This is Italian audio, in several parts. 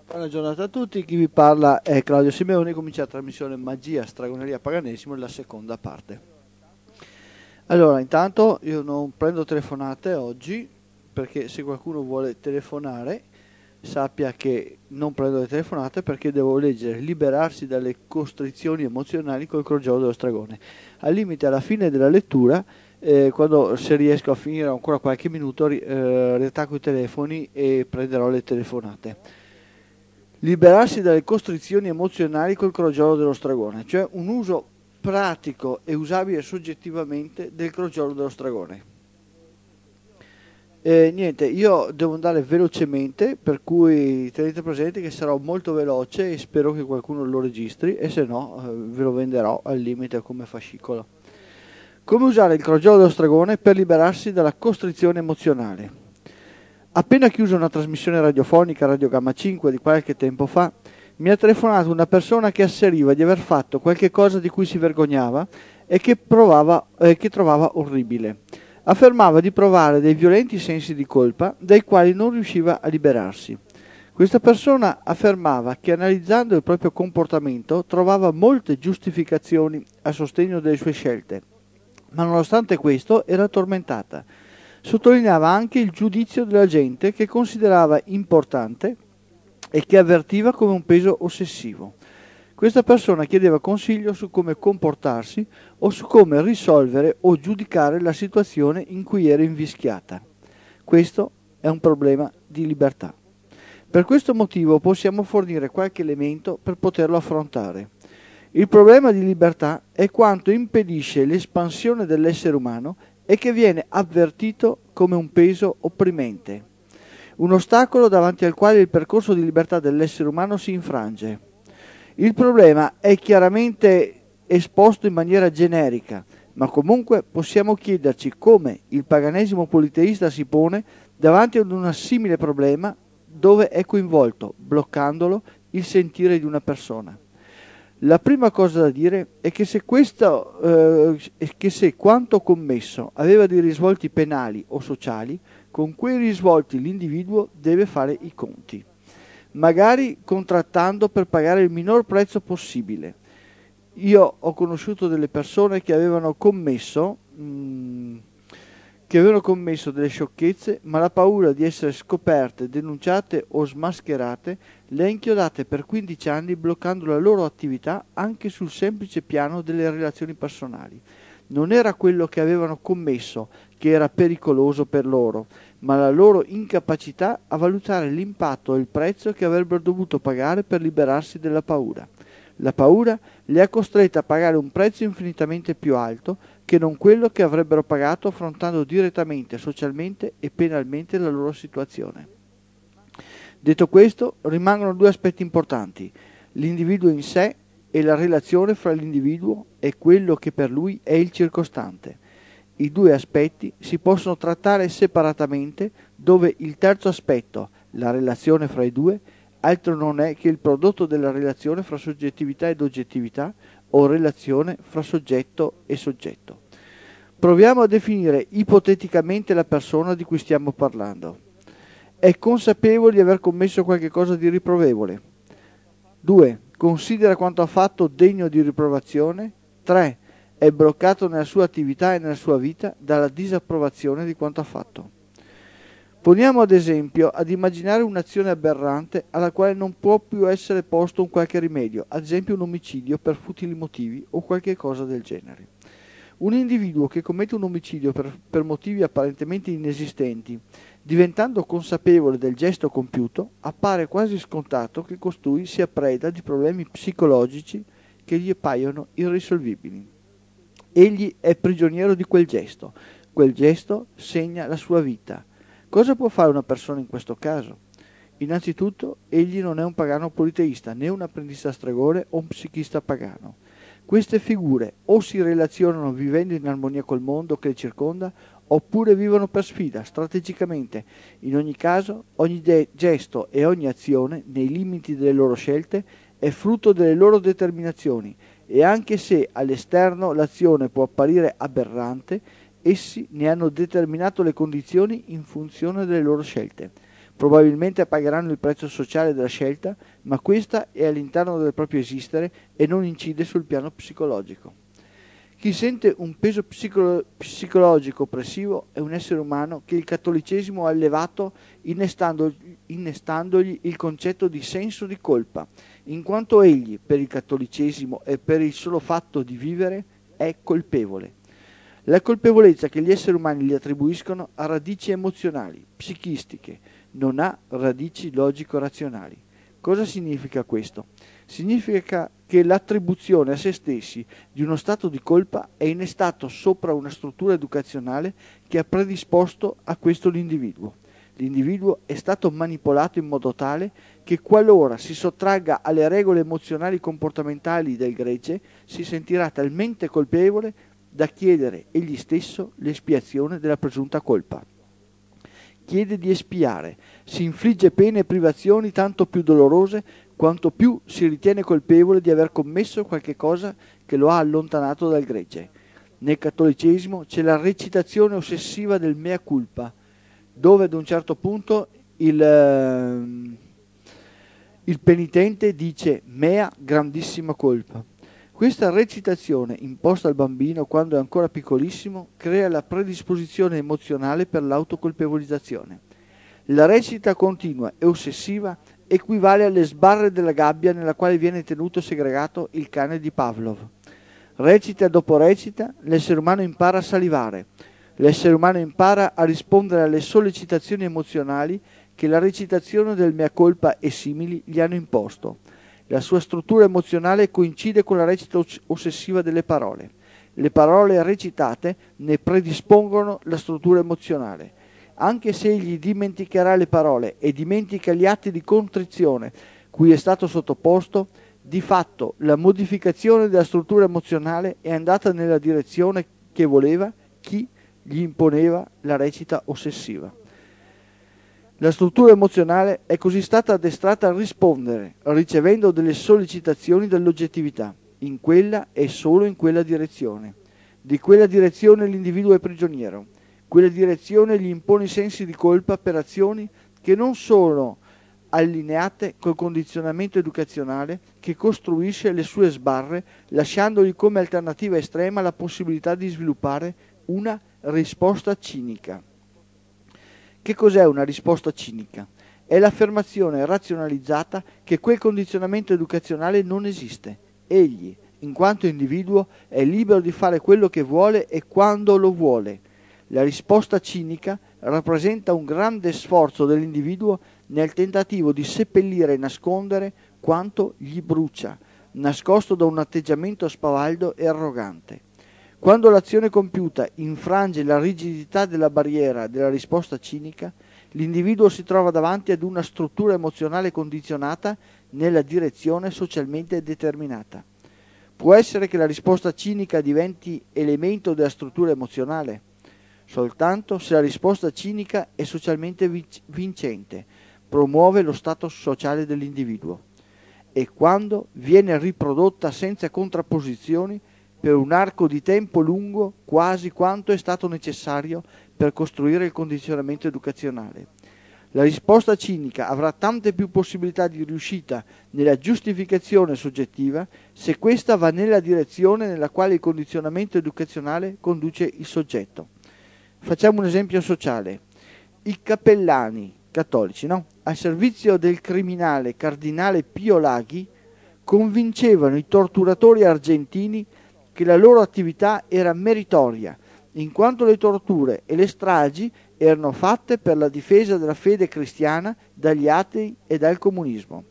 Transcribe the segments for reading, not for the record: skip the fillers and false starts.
Buona giornata a tutti, chi vi parla è Claudio Simeoni, comincia la trasmissione Magia, Stragoneria, Paganesimo, la seconda parte. Allora, intanto io non prendo telefonate oggi, perché se qualcuno vuole telefonare sappia che non prendo le telefonate perché devo leggere Liberarsi dalle costrizioni emozionali col crogiolo dello stregone. Al limite, alla fine della lettura, quando se riesco a finire ancora qualche minuto, riattacco i telefoni e prenderò le telefonate. Liberarsi dalle costrizioni emozionali col crogiolo dello stregone, cioè un uso pratico e usabile soggettivamente del crogiolo dello stregone. Niente, io devo andare velocemente, per cui tenete presente che sarò molto veloce e spero che qualcuno lo registri, e se no ve lo venderò al limite come fascicolo. Come usare il crogiolo dello stregone per liberarsi dalla costrizione emozionale? Appena chiuso una trasmissione radiofonica Radio Gamma 5 di qualche tempo fa, mi ha telefonato una persona che asseriva di aver fatto qualche cosa di cui si vergognava e che trovava orribile. Affermava di provare dei violenti sensi di colpa dai quali non riusciva a liberarsi. Questa persona affermava che analizzando il proprio comportamento trovava molte giustificazioni a sostegno delle sue scelte, ma nonostante questo era tormentata. Sottolineava anche il giudizio della gente che considerava importante e che avvertiva come un peso ossessivo. Questa persona chiedeva consiglio su come comportarsi o su come risolvere o giudicare la situazione in cui era invischiata. Questo è un problema di libertà. Per questo motivo possiamo fornire qualche elemento per poterlo affrontare. Il problema di libertà è quanto impedisce l'espansione dell'essere umano e che viene avvertito come un peso opprimente, un ostacolo davanti al quale il percorso di libertà dell'essere umano si infrange. Il problema è chiaramente esposto in maniera generica, ma comunque possiamo chiederci come il paganesimo politeista si pone davanti ad un simile problema dove è coinvolto, bloccandolo, il sentire di una persona. La prima cosa da dire è che se quanto commesso aveva dei risvolti penali o sociali, con quei risvolti l'individuo deve fare i conti, magari contrattando per pagare il minor prezzo possibile. Io ho conosciuto delle persone che avevano commesso delle sciocchezze, ma la paura di essere scoperte, denunciate o smascherate le ha inchiodate per 15 anni, bloccando la loro attività anche sul semplice piano delle relazioni personali. Non era quello che avevano commesso che era pericoloso per loro, ma la loro incapacità a valutare l'impatto e il prezzo che avrebbero dovuto pagare per liberarsi dalla paura. La paura li ha costretti a pagare un prezzo infinitamente più alto che non quello che avrebbero pagato affrontando direttamente, socialmente e penalmente la loro situazione. Detto questo, rimangono due aspetti importanti: l'individuo in sé e la relazione fra l'individuo e quello che per lui è il circostante. I due aspetti si possono trattare separatamente, dove il terzo aspetto, la relazione fra i due, altro non è che il prodotto della relazione fra soggettività ed oggettività o relazione fra soggetto e soggetto. Proviamo a definire ipoteticamente la persona di cui stiamo parlando. È consapevole di aver commesso qualche cosa di riprovevole. 2. Considera quanto ha fatto degno di riprovazione. 3. È bloccato nella sua attività e nella sua vita dalla disapprovazione di quanto ha fatto. Poniamo ad esempio ad immaginare un'azione aberrante alla quale non può più essere posto un qualche rimedio, ad esempio un omicidio per futili motivi o qualche cosa del genere. Un individuo che commette un omicidio per motivi apparentemente inesistenti, diventando consapevole del gesto compiuto, appare quasi scontato che costui sia preda di problemi psicologici che gli appaiono irrisolvibili. Egli è prigioniero di quel gesto segna la sua vita. Cosa può fare una persona in questo caso? Innanzitutto, egli non è un pagano politeista, né un apprendista stregone o un psichista pagano. Queste figure o si relazionano vivendo in armonia col mondo che le circonda, oppure vivono per sfida, strategicamente. In ogni caso, ogni gesto e ogni azione, nei limiti delle loro scelte, è frutto delle loro determinazioni, e anche se all'esterno l'azione può apparire aberrante, essi ne hanno determinato le condizioni in funzione delle loro scelte. Probabilmente pagheranno il prezzo sociale della scelta, ma questa è all'interno del proprio esistere e non incide sul piano psicologico. Chi sente un peso psicologico oppressivo è un essere umano che il cattolicesimo ha elevato innestandogli il concetto di senso di colpa, in quanto egli, per il cattolicesimo e per il solo fatto di vivere, è colpevole. La colpevolezza che gli esseri umani gli attribuiscono ha radici emozionali, psichistiche, non ha radici logico-razionali. Cosa significa questo? Significa che l'attribuzione a se stessi di uno stato di colpa è innestato sopra una struttura educazionale che ha predisposto a questo l'individuo. L'individuo è stato manipolato in modo tale che qualora si sottragga alle regole emozionali comportamentali del gregge, si sentirà talmente colpevole da chiedere egli stesso l'espiazione della presunta colpa. Chiede di espiare, si infligge pene e privazioni tanto più dolorose quanto più si ritiene colpevole di aver commesso qualche cosa che lo ha allontanato dal gregge. Nel cattolicesimo c'è la recitazione ossessiva del mea culpa, dove ad un certo punto il penitente dice mea grandissima colpa. Questa recitazione imposta al bambino quando è ancora piccolissimo crea la predisposizione emozionale per l'autocolpevolizzazione. La recita continua e ossessiva equivale alle sbarre della gabbia nella quale viene tenuto segregato il cane di Pavlov. Recita dopo recita, l'essere umano impara a salivare. L'essere umano impara a rispondere alle sollecitazioni emozionali che la recitazione del mea colpa e simili gli hanno imposto. La sua struttura emozionale coincide con la recita ossessiva delle parole. Le parole recitate ne predispongono la struttura emozionale. Anche se egli dimenticherà le parole e dimentica gli atti di contrizione cui è stato sottoposto, di fatto la modificazione della struttura emozionale è andata nella direzione che voleva chi gli imponeva la recita ossessiva. La struttura emozionale è così stata addestrata a rispondere, ricevendo delle sollecitazioni dall'oggettività, in quella e solo in quella direzione. Di quella direzione l'individuo è prigioniero. Quella direzione gli impone sensi di colpa per azioni che non sono allineate col condizionamento educazionale che costruisce le sue sbarre, lasciandogli come alternativa estrema la possibilità di sviluppare una risposta cinica. Che cos'è una risposta cinica? È l'affermazione razionalizzata che quel condizionamento educazionale non esiste. Egli, in quanto individuo, è libero di fare quello che vuole e quando lo vuole. La risposta cinica rappresenta un grande sforzo dell'individuo nel tentativo di seppellire e nascondere quanto gli brucia, nascosto da un atteggiamento spavaldo e arrogante. Quando l'azione compiuta infrange la rigidità della barriera della risposta cinica, l'individuo si trova davanti ad una struttura emozionale condizionata nella direzione socialmente determinata. Può essere che la risposta cinica diventi elemento della struttura emozionale? Soltanto se la risposta cinica è socialmente vincente, promuove lo status sociale dell'individuo, e quando viene riprodotta senza contrapposizioni per un arco di tempo lungo quasi quanto è stato necessario per costruire il condizionamento educazionale. La risposta cinica avrà tante più possibilità di riuscita nella giustificazione soggettiva se questa va nella direzione nella quale il condizionamento educazionale conduce il soggetto. Facciamo un esempio sociale. I cappellani cattolici, al servizio del criminale cardinale Pio Laghi, convincevano i torturatori argentini che la loro attività era meritoria, in quanto le torture e le stragi erano fatte per la difesa della fede cristiana dagli atei e dal comunismo.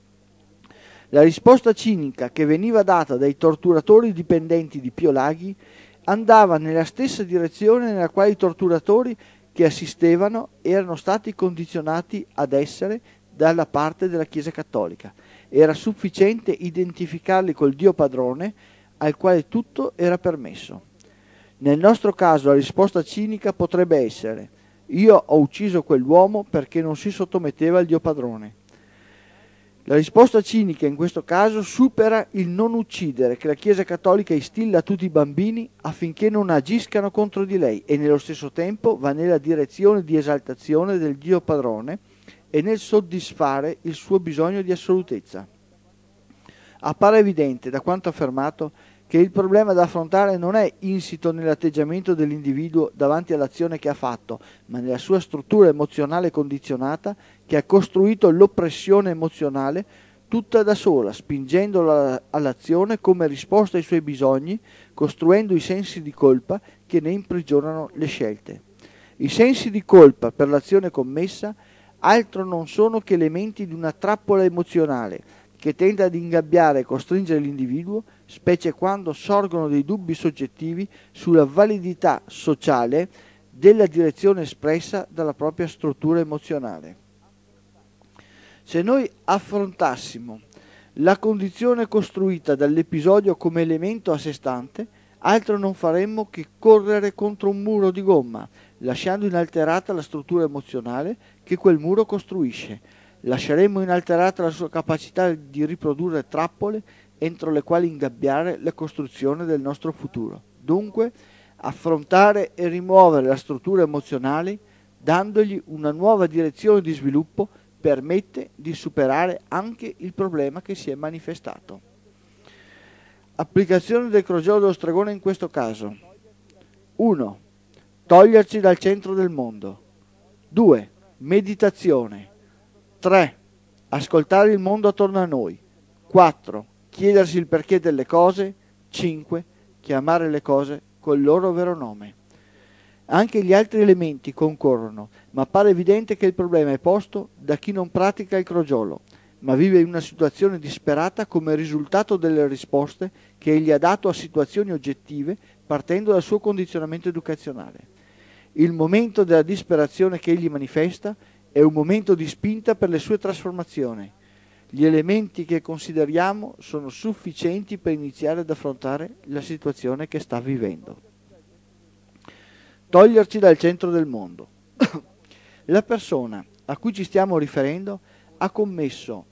La risposta cinica che veniva data dai torturatori dipendenti di Pio Laghi andava nella stessa direzione nella quale i torturatori che assistevano erano stati condizionati ad essere dalla parte della Chiesa Cattolica. Era sufficiente identificarli col Dio padrone, al quale tutto era permesso. Nel nostro caso la risposta cinica potrebbe essere: io ho ucciso quell'uomo perché non si sottometteva al Dio padrone. La risposta cinica in questo caso supera il non uccidere che la Chiesa Cattolica instilla a tutti i bambini affinché non agiscano contro di lei, e nello stesso tempo va nella direzione di esaltazione del Dio padrone e nel soddisfare il suo bisogno di assolutezza. Appare evidente, da quanto affermato, che il problema da affrontare non è insito nell'atteggiamento dell'individuo davanti all'azione che ha fatto, ma nella sua struttura emozionale condizionata che ha costruito l'oppressione emozionale tutta da sola, spingendola all'azione come risposta ai suoi bisogni, costruendo i sensi di colpa che ne imprigionano le scelte. I sensi di colpa per l'azione commessa altro non sono che elementi di una trappola emozionale che tenta ad ingabbiare e costringere l'individuo, specie quando sorgono dei dubbi soggettivi sulla validità sociale della direzione espressa dalla propria struttura emozionale. Se noi affrontassimo la condizione costruita dall'episodio come elemento a sé stante, altro non faremmo che correre contro un muro di gomma, lasciando inalterata la struttura emozionale che quel muro costruisce. Lasceremmo inalterata la sua capacità di riprodurre trappole entro le quali ingabbiare la costruzione del nostro futuro. Dunque, affrontare e rimuovere la struttura emozionale, dandogli una nuova direzione di sviluppo, permette di superare anche il problema che si è manifestato. Applicazione del crogiolo dello stregone in questo caso. 1. Toglierci dal centro del mondo. 2. Meditazione. 3. Ascoltare il mondo attorno a noi. 4. Chiedersi il perché delle cose. 5. Chiamare le cose col loro vero nome. Anche gli altri elementi concorrono, ma pare evidente che il problema è posto da chi non pratica il crogiolo, ma vive in una situazione disperata come risultato delle risposte che egli ha dato a situazioni oggettive partendo dal suo condizionamento educazionale. Il momento della disperazione che egli manifesta è un momento di spinta per le sue trasformazioni. Gli elementi che consideriamo sono sufficienti per iniziare ad affrontare la situazione che sta vivendo. Toglierci dal centro del mondo. La persona a cui ci stiamo riferendo ha commesso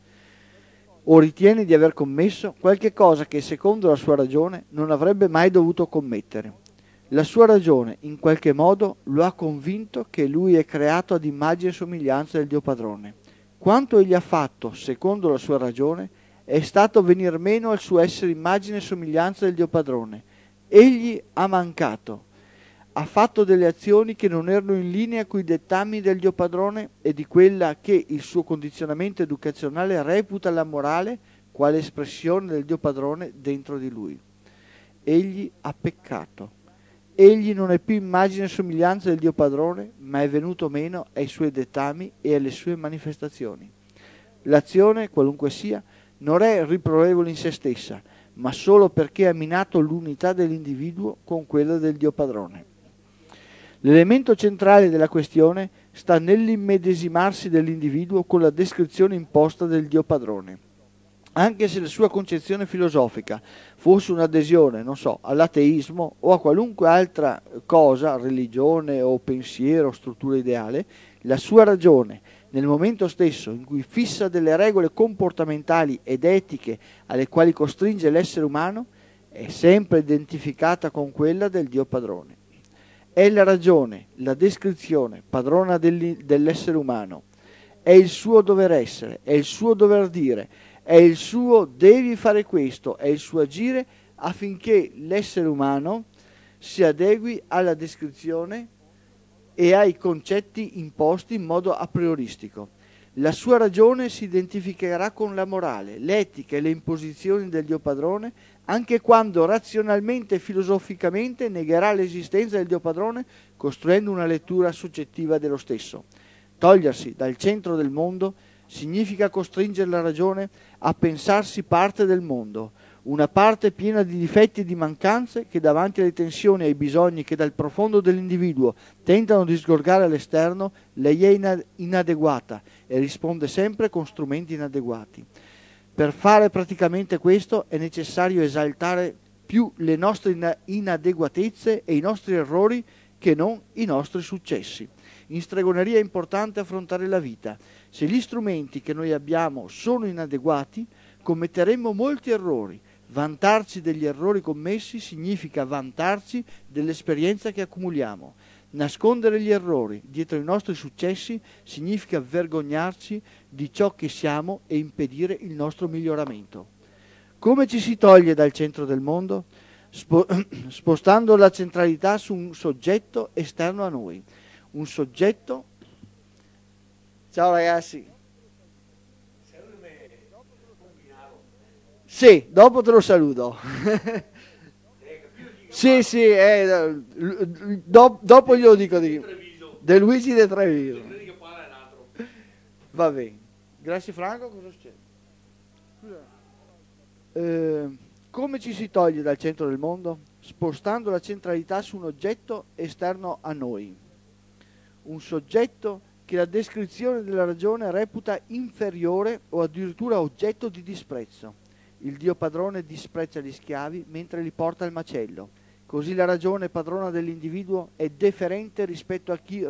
o ritiene di aver commesso qualche cosa che secondo la sua ragione non avrebbe mai dovuto commettere. La sua ragione in qualche modo lo ha convinto che lui è creato ad immagine e somiglianza del Dio Padrone. Quanto egli ha fatto, secondo la sua ragione, è stato venir meno al suo essere immagine e somiglianza del Dio Padrone. Egli ha mancato. Ha fatto delle azioni che non erano in linea coi dettami del Dio Padrone e di quella che il suo condizionamento educazionale reputa la morale quale espressione del Dio Padrone dentro di lui. Egli ha peccato. Egli non è più immagine e somiglianza del Dio Padrone, ma è venuto meno ai suoi dettami e alle sue manifestazioni. L'azione, qualunque sia, non è riprovevole in se stessa, ma solo perché ha minato l'unità dell'individuo con quella del Dio Padrone. L'elemento centrale della questione sta nell'immedesimarsi dell'individuo con la descrizione imposta del Dio Padrone. Anche se la sua concezione filosofica fosse un'adesione, all'ateismo o a qualunque altra cosa, religione o pensiero o struttura ideale, la sua ragione, nel momento stesso in cui fissa delle regole comportamentali ed etiche alle quali costringe l'essere umano, è sempre identificata con quella del Dio Padrone. È la ragione, la descrizione padrona dell'essere umano, è il suo dover essere, è il suo dover dire, è il suo devi fare questo, è il suo agire affinché l'essere umano si adegui alla descrizione e ai concetti imposti in modo a prioristico. La sua ragione si identificherà con la morale, l'etica e le imposizioni del Dio Padrone, anche quando razionalmente e filosoficamente negherà l'esistenza del Dio Padrone, costruendo una lettura soggettiva dello stesso. Togliersi dal centro del mondo significa costringere la ragione a pensarsi parte del mondo, una parte piena di difetti e di mancanze che davanti alle tensioni e ai bisogni che dal profondo dell'individuo tentano di sgorgare all'esterno, lei è inadeguata e risponde sempre con strumenti inadeguati. Per fare praticamente questo è necessario esaltare più le nostre inadeguatezze e i nostri errori che non i nostri successi. In stregoneria è importante affrontare la vita. Se gli strumenti che noi abbiamo sono inadeguati, commetteremo molti errori. Vantarci degli errori commessi significa vantarci dell'esperienza che accumuliamo. Nascondere gli errori dietro i nostri successi significa vergognarci di ciò che siamo e impedire il nostro miglioramento. Come ci si toglie dal centro del mondo? Spostando la centralità su un soggetto esterno a noi. Un soggetto... Ciao ragazzi. Sì, dopo te lo saluto. Sì, sì, dopo glielo dico di De Luigi De Treviso. Va bene. Grazie Franco, cosa succede? Come ci si toglie dal centro del mondo? Spostando la centralità su un oggetto esterno a noi. Un soggetto che la descrizione della ragione reputa inferiore o addirittura oggetto di disprezzo. Il Dio padrone disprezza gli schiavi mentre li porta al macello. Così la ragione padrona dell'individuo è deferente rispetto a chi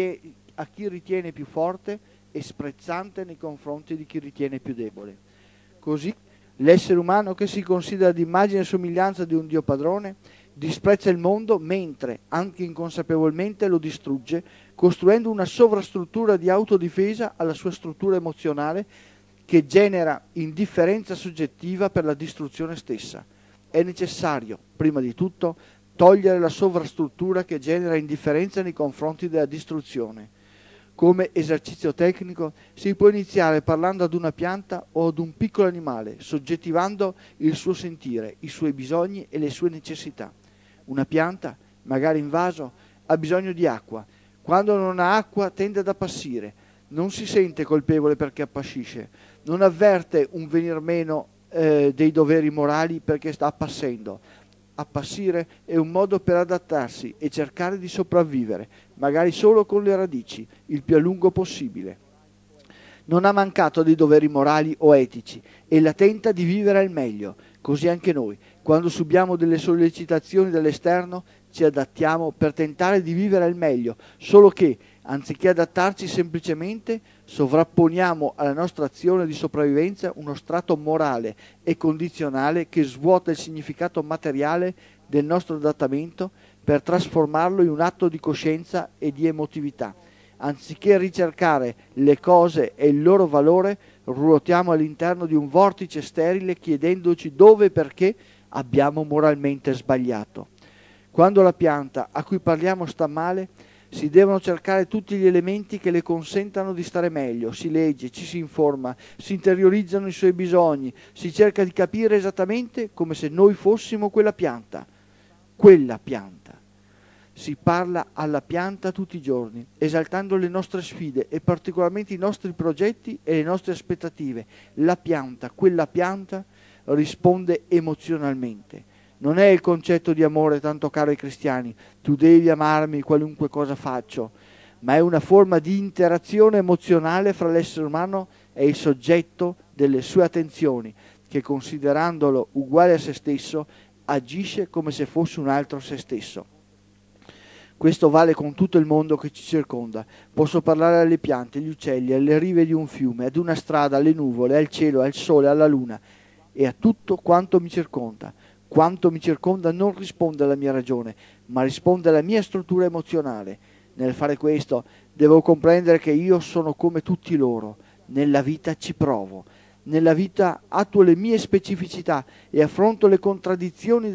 ritiene più forte e sprezzante nei confronti di chi ritiene più debole. Così l'essere umano, che si considera d'immagine e somiglianza di un Dio padrone, disprezza il mondo mentre, anche inconsapevolmente, lo distrugge, costruendo una sovrastruttura di autodifesa alla sua struttura emozionale che genera indifferenza soggettiva per la distruzione stessa. È necessario, prima di tutto, togliere la sovrastruttura che genera indifferenza nei confronti della distruzione. Come esercizio tecnico si può iniziare parlando ad una pianta o ad un piccolo animale, soggettivando il suo sentire, i suoi bisogni e le sue necessità. Una pianta, magari in vaso, ha bisogno di acqua. Quando non ha acqua tende ad appassire. Non si sente colpevole perché appassisce. Non avverte un venir meno dei doveri morali perché sta appassendo. Appassire è un modo per adattarsi e cercare di sopravvivere, magari solo con le radici, il più a lungo possibile. Non ha mancato dei doveri morali o etici e la tenta di vivere al meglio. Così anche noi, quando subiamo delle sollecitazioni dall'esterno, ci adattiamo per tentare di vivere al meglio, solo che, anziché adattarci semplicemente, sovrapponiamo alla nostra azione di sopravvivenza uno strato morale e condizionale che svuota il significato materiale del nostro adattamento per trasformarlo in un atto di coscienza e di emotività. Anziché ricercare le cose e il loro valore, ruotiamo all'interno di un vortice sterile chiedendoci dove e perché abbiamo moralmente sbagliato. Quando la pianta a cui parliamo sta male, si devono cercare tutti gli elementi che le consentano di stare meglio, si legge, ci si informa, si interiorizzano i suoi bisogni, si cerca di capire esattamente come se noi fossimo quella pianta. Quella pianta. Si parla alla pianta tutti i giorni, esaltando le nostre sfide e particolarmente i nostri progetti e le nostre aspettative. La pianta, quella pianta, risponde emozionalmente. Non è il concetto di amore tanto caro ai cristiani, tu devi amarmi qualunque cosa faccio, ma è una forma di interazione emozionale fra l'essere umano e il soggetto delle sue attenzioni, che considerandolo uguale a se stesso, agisce come se fosse un altro se stesso. Questo vale con tutto il mondo che ci circonda. Posso parlare alle piante, agli uccelli, alle rive di un fiume, ad una strada, alle nuvole, al cielo, al sole, alla luna e a tutto quanto mi circonda. Quanto mi circonda non risponde alla mia ragione, ma risponde alla mia struttura emozionale. Nel fare questo devo comprendere che io sono come tutti loro. Nella vita ci provo. Nella vita attuo le mie specificità e affronto le contraddizioni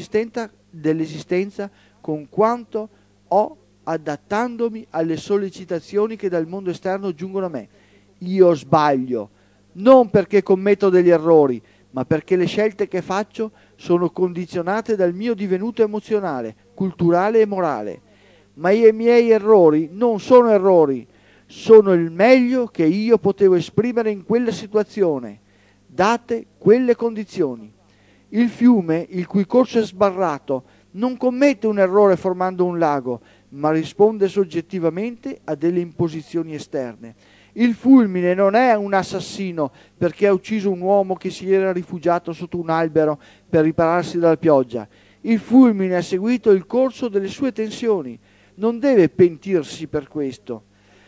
dell'esistenza con quanto ho, adattandomi alle sollecitazioni che dal mondo esterno giungono a me. Io sbaglio, non perché commetto degli errori, ma perché le scelte che faccio sono condizionate dal mio divenuto emozionale, culturale e morale. Ma i miei errori non sono errori, sono il meglio che io potevo esprimere in quella situazione, date quelle condizioni. Il fiume, il cui corso è sbarrato, non commette un errore formando un lago, ma risponde soggettivamente a delle imposizioni esterne. Il fulmine non è un assassino perché ha ucciso un uomo che si era rifugiato sotto un albero per ripararsi dalla pioggia. Il fulmine ha seguito il corso delle sue tensioni. Non deve pentirsi per questo.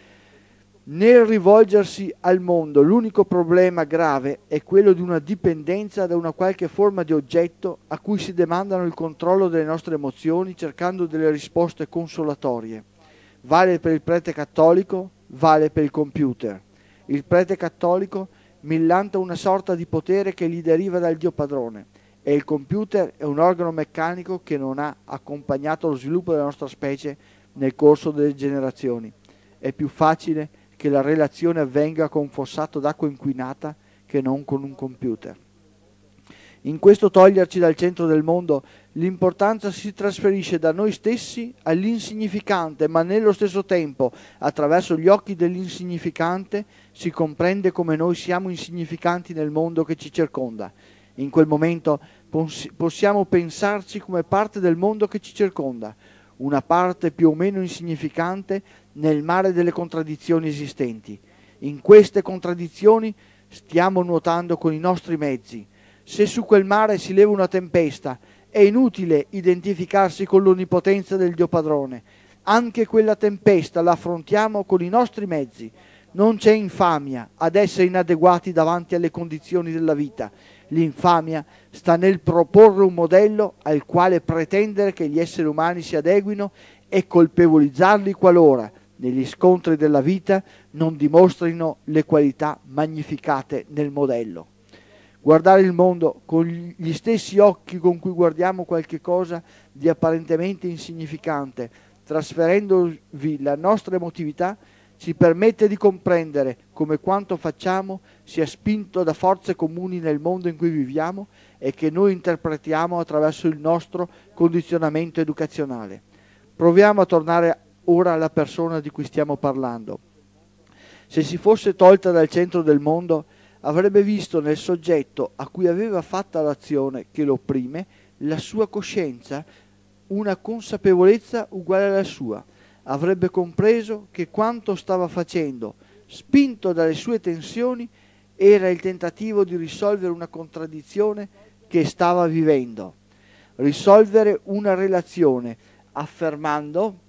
Nel rivolgersi al mondo, l'unico problema grave è quello di una dipendenza da una qualche forma di oggetto a cui si demandano il controllo delle nostre emozioni cercando delle risposte consolatorie. Vale per il prete cattolico, vale per il computer. Il prete cattolico millanta una sorta di potere che gli deriva dal Dio padrone, e il computer è un organo meccanico che non ha accompagnato lo sviluppo della nostra specie nel corso delle generazioni. È più facile che la relazione avvenga con un fossato d'acqua inquinata che non con un computer. In questo toglierci dal centro del mondo, l'importanza si trasferisce da noi stessi all'insignificante, ma nello stesso tempo, attraverso gli occhi dell'insignificante, si comprende come noi siamo insignificanti nel mondo che ci circonda. In quel momento possiamo pensarci come parte del mondo che ci circonda, una parte più o meno insignificante nel mare delle contraddizioni esistenti. In queste contraddizioni stiamo nuotando con i nostri mezzi. Se su quel mare si leva una tempesta, è inutile identificarsi con l'onnipotenza del Dio padrone. Anche quella tempesta la affrontiamo con i nostri mezzi. Non c'è infamia ad essere inadeguati davanti alle condizioni della vita. L'infamia sta nel proporre un modello al quale pretendere che gli esseri umani si adeguino e colpevolizzarli qualora, negli scontri della vita, non dimostrino le qualità magnificate nel modello. Guardare il mondo con gli stessi occhi con cui guardiamo qualche cosa di apparentemente insignificante, trasferendovi la nostra emotività, ci permette di comprendere come quanto facciamo sia spinto da forze comuni nel mondo in cui viviamo e che noi interpretiamo attraverso il nostro condizionamento educazionale. Proviamo a tornare ora alla persona di cui stiamo parlando. Se si fosse tolta dal centro del mondo, avrebbe visto nel soggetto a cui aveva fatta l'azione che lo opprime la sua coscienza, una consapevolezza uguale alla sua. Avrebbe compreso che quanto stava facendo, spinto dalle sue tensioni, era il tentativo di risolvere una contraddizione che stava vivendo. Risolvere una relazione, affermando,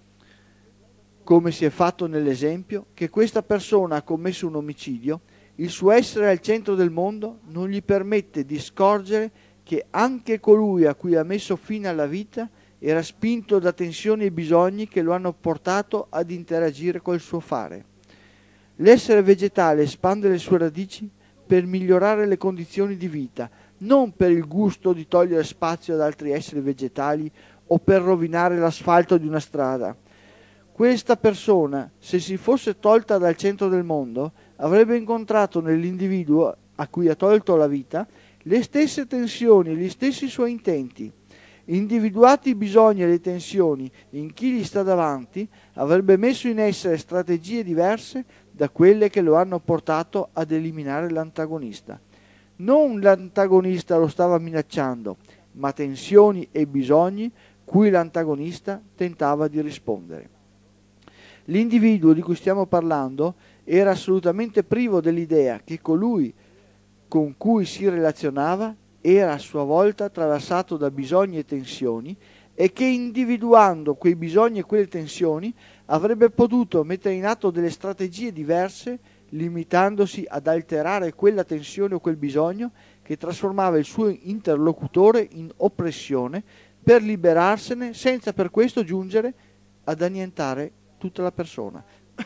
come si è fatto nell'esempio, che questa persona ha commesso un omicidio. Il suo essere al centro del mondo non gli permette di scorgere che anche colui a cui ha messo fine alla vita era spinto da tensioni e bisogni che lo hanno portato ad interagire col suo fare. L'essere vegetale espande le sue radici per migliorare le condizioni di vita, non per il gusto di togliere spazio ad altri esseri vegetali o per rovinare l'asfalto di una strada. Questa persona, se si fosse tolta dal centro del mondo, avrebbe incontrato nell'individuo a cui ha tolto la vita le stesse tensioni, gli stessi suoi intenti. Individuati i bisogni e le tensioni in chi gli sta davanti, avrebbe messo in essere strategie diverse da quelle che lo hanno portato ad eliminare l'antagonista. Non l'antagonista lo stava minacciando, ma tensioni e bisogni cui l'antagonista tentava di rispondere. L'individuo di cui stiamo parlando era assolutamente privo dell'idea che colui con cui si relazionava era a sua volta attraversato da bisogni e tensioni e che individuando quei bisogni e quelle tensioni avrebbe potuto mettere in atto delle strategie diverse, limitandosi ad alterare quella tensione o quel bisogno che trasformava il suo interlocutore in oppressione per liberarsene senza per questo giungere ad annientare tutta la persona.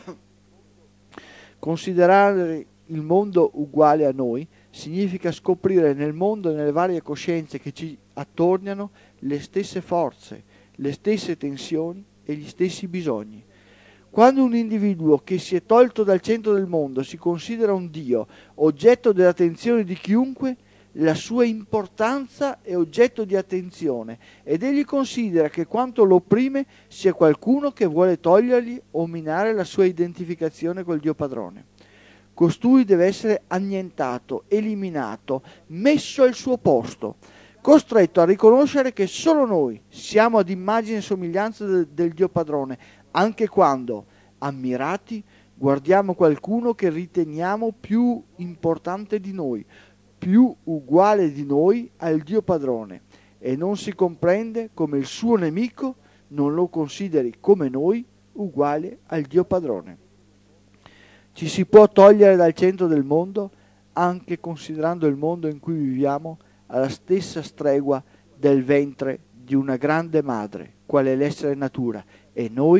Considerare il mondo uguale a noi significa scoprire nel mondo e nelle varie coscienze che ci attorniano le stesse forze, le stesse tensioni e gli stessi bisogni. Quando un individuo che si è tolto dal centro del mondo si considera un Dio, oggetto dell'attenzione di chiunque, la sua importanza è oggetto di attenzione ed egli considera che quanto lo opprime sia qualcuno che vuole togliergli o minare la sua identificazione col Dio padrone. Costui deve essere annientato, eliminato, messo al suo posto, costretto a riconoscere che solo noi siamo ad immagine e somiglianza del Dio padrone, anche quando, ammirati, guardiamo qualcuno che riteniamo più importante di noi, più uguale di noi al Dio padrone, e non si comprende come il suo nemico non lo consideri come noi uguale al Dio padrone. Ci si può togliere dal centro del mondo anche considerando il mondo in cui viviamo alla stessa stregua del ventre di una grande madre, quale è l'essere natura, e noi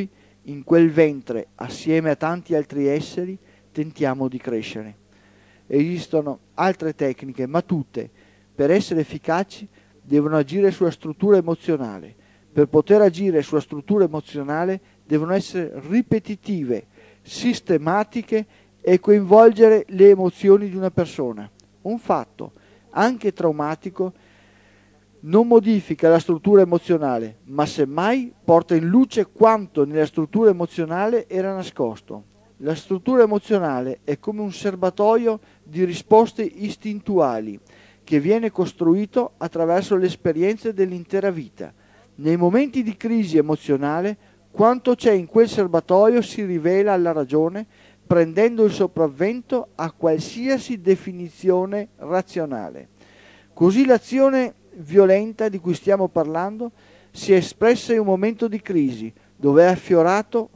In quel ventre, assieme a tanti altri esseri, tentiamo di crescere. Esistono altre tecniche, ma tutte, per essere efficaci, devono agire sulla struttura emozionale. Per poter agire sulla struttura emozionale devono essere ripetitive, sistematiche e coinvolgere le emozioni di una persona. Un fatto, anche traumatico, non modifica la struttura emozionale, ma semmai porta in luce quanto nella struttura emozionale era nascosto. La struttura emozionale è come un serbatoio di risposte istintuali che viene costruito attraverso le esperienze dell'intera vita. Nei momenti di crisi emozionale, quanto c'è in quel serbatoio si rivela alla ragione, prendendo il sopravvento a qualsiasi definizione razionale. Così l'azione violenta di cui stiamo parlando si è espressa in un momento di crisi, dove è affiorato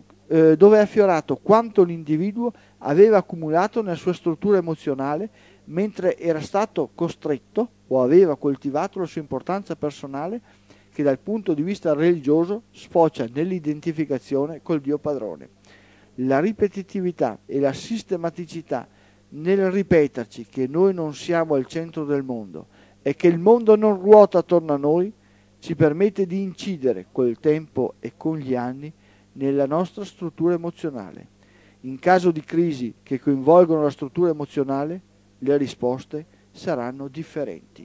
quanto l'individuo aveva accumulato nella sua struttura emozionale mentre era stato costretto o aveva coltivato la sua importanza personale, che dal punto di vista religioso sfocia nell'identificazione col Dio padrone. La ripetitività e la sistematicità nel ripeterci che noi non siamo al centro del mondo e che il mondo non ruota attorno a noi ci permette di incidere col tempo e con gli anni nella nostra struttura emozionale. In caso di crisi che coinvolgono la struttura emozionale, le risposte saranno differenti.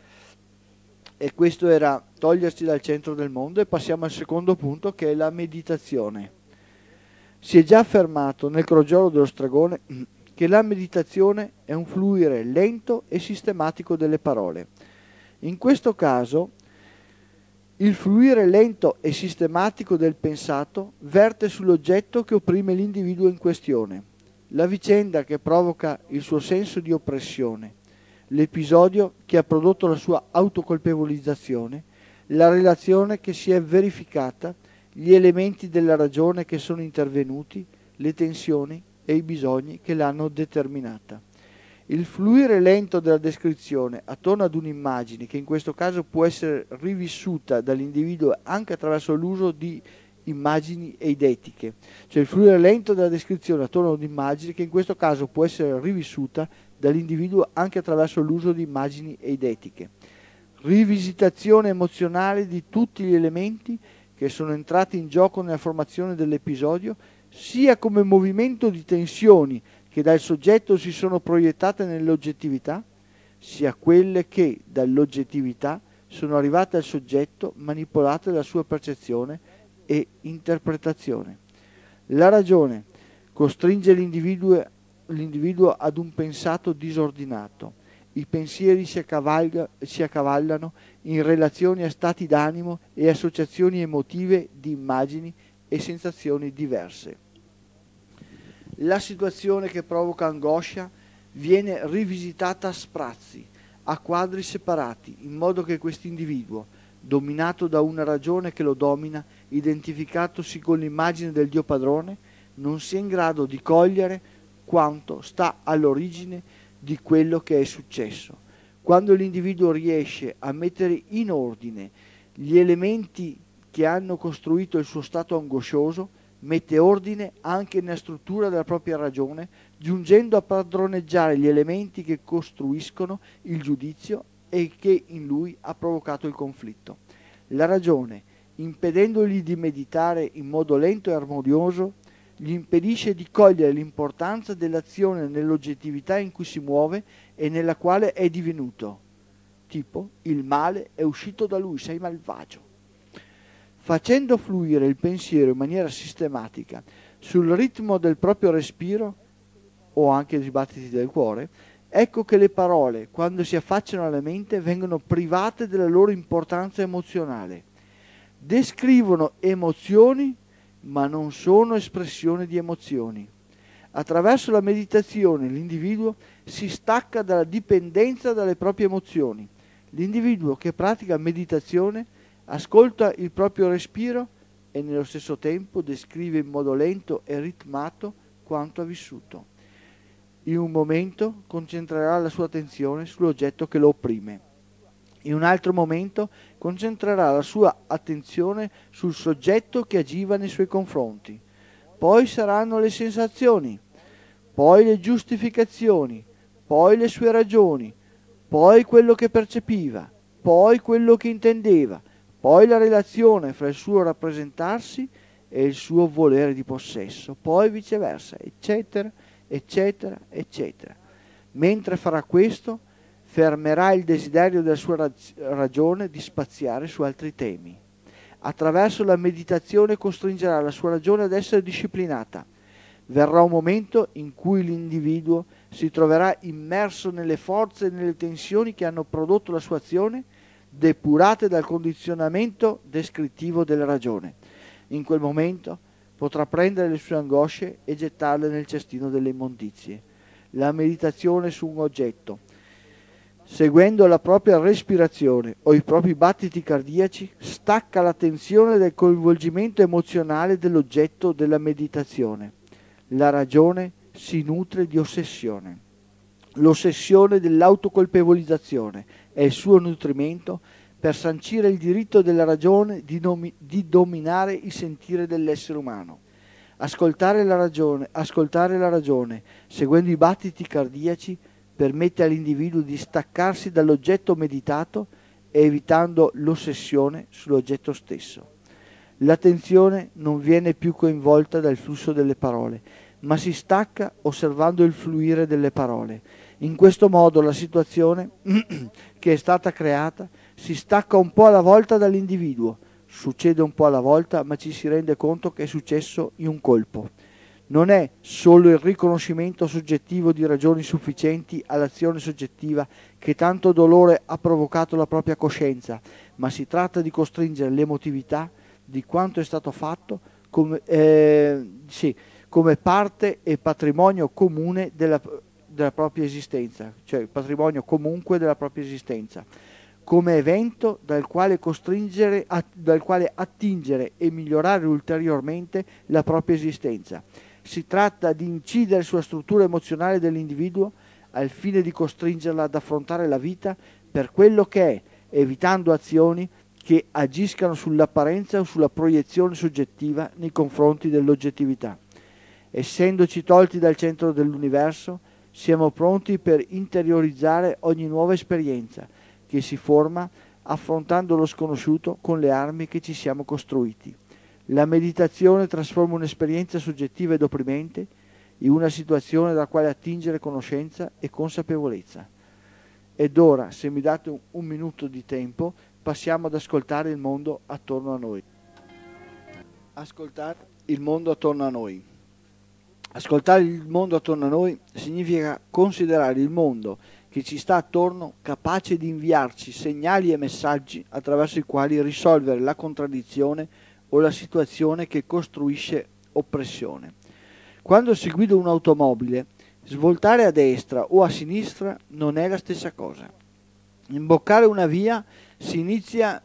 E questo era togliersi dal centro del mondo, e passiamo al secondo punto, che è la meditazione. Si è già affermato nel crogiolo dello stregone che la meditazione è un fluire lento e sistematico delle parole. In questo caso, il fluire lento e sistematico del pensato verte sull'oggetto che opprime l'individuo in questione, la vicenda che provoca il suo senso di oppressione, l'episodio che ha prodotto la sua autocolpevolizzazione, la relazione che si è verificata, gli elementi della ragione che sono intervenuti, le tensioni e i bisogni che l'hanno determinata. Il fluire lento della descrizione attorno ad un'immagine, che in questo caso può essere rivissuta dall'individuo anche attraverso l'uso di immagini eidetiche, cioè il fluire lento della descrizione attorno ad un'immagine che in questo caso può essere rivissuta dall'individuo anche attraverso l'uso di immagini eidetiche. Rivisitazione emozionale di tutti gli elementi che sono entrati in gioco nella formazione dell'episodio, sia come movimento di tensioni che dal soggetto si sono proiettate nell'oggettività, sia quelle che dall'oggettività sono arrivate al soggetto, manipolate dalla sua percezione e interpretazione. La ragione costringe l'individuo ad un pensato disordinato. I pensieri si accavallano in relazioni a stati d'animo e associazioni emotive di immagini e sensazioni diverse. La situazione che provoca angoscia viene rivisitata a sprazzi, a quadri separati, in modo che quest'individuo, dominato da una ragione che lo domina, identificatosi con l'immagine del Dio padrone, non sia in grado di cogliere quanto sta all'origine di quello che è successo. Quando l'individuo riesce a mettere in ordine gli elementi che hanno costruito il suo stato angoscioso, mette ordine anche nella struttura della propria ragione, giungendo a padroneggiare gli elementi che costruiscono il giudizio e che in lui ha provocato il conflitto. La ragione, impedendogli di meditare in modo lento e armonioso, gli impedisce di cogliere l'importanza dell'azione nell'oggettività in cui si muove e nella quale è divenuto. Tipo, il male è uscito da lui, sei malvagio. Facendo fluire il pensiero in maniera sistematica sul ritmo del proprio respiro o anche dei battiti del cuore, ecco che le parole, quando si affacciano alla mente, vengono private della loro importanza emozionale. Descrivono emozioni, ma non sono espressione di emozioni. Attraverso la meditazione l'individuo si stacca dalla dipendenza dalle proprie emozioni. L'individuo che pratica meditazione ascolta il proprio respiro e nello stesso tempo descrive in modo lento e ritmato quanto ha vissuto. In un momento concentrerà la sua attenzione sull'oggetto che lo opprime. In un altro momento concentrerà la sua attenzione sul soggetto che agiva nei suoi confronti. poi saranno le sensazioni, poi le giustificazioni, poi le sue ragioni, poi quello che percepiva, poi quello che intendeva, poi la relazione fra il suo rappresentarsi e il suo volere di possesso, poi viceversa, eccetera, eccetera, eccetera. Mentre farà questo, fermerà il desiderio della sua ragione di spaziare su altri temi. Attraverso la meditazione costringerà la sua ragione ad essere disciplinata. Verrà un momento in cui l'individuo si troverà immerso nelle forze e nelle tensioni che hanno prodotto la sua azione, depurate dal condizionamento descrittivo della ragione. In quel momento potrà prendere le sue angosce e gettarle nel cestino delle immondizie. La meditazione su un oggetto, seguendo la propria respirazione o i propri battiti cardiaci, stacca l'attenzione dal coinvolgimento emozionale dell'oggetto della meditazione. La ragione si nutre di ossessione. L'ossessione dell'autocolpevolizzazione è il suo nutrimento per sancire il diritto della ragione di dominare il sentire dell'essere umano. Ascoltare la ragione, seguendo i battiti cardiaci, permette all'individuo di staccarsi dall'oggetto meditato e evitando l'ossessione sull'oggetto stesso. L'attenzione non viene più coinvolta dal flusso delle parole, ma si stacca osservando il fluire delle parole. In questo modo la situazione che è stata creata si stacca un po' alla volta dall'individuo. Succede un po' alla volta, ma ci si rende conto che è successo in un colpo. Non è solo il riconoscimento soggettivo di ragioni sufficienti all'azione soggettiva che tanto dolore ha provocato la propria coscienza, ma si tratta di costringere l'emotività di quanto è stato fatto come parte e patrimonio comune della propria esistenza, cioè patrimonio comunque della propria esistenza, come evento dal quale attingere e migliorare ulteriormente la propria esistenza. Si tratta di incidere sulla struttura emozionale dell'individuo al fine di costringerla ad affrontare la vita per quello che è, evitando azioni che agiscano sull'apparenza o sulla proiezione soggettiva nei confronti dell'oggettività. Essendoci tolti dal centro dell'universo, siamo pronti per interiorizzare ogni nuova esperienza che si forma affrontando lo sconosciuto con le armi che ci siamo costruiti. La meditazione trasforma un'esperienza soggettiva ed opprimente in una situazione dalla quale attingere conoscenza e consapevolezza. Ed ora, se mi date un minuto di tempo, passiamo ad ascoltare il mondo attorno a noi. Ascoltare il mondo attorno a noi. Ascoltare il mondo attorno a noi significa considerare il mondo che ci sta attorno capace di inviarci segnali e messaggi attraverso i quali risolvere la contraddizione o la situazione che costruisce oppressione. Quando si guida un'automobile, svoltare a destra o a sinistra non è la stessa cosa. Imboccare una via si inizia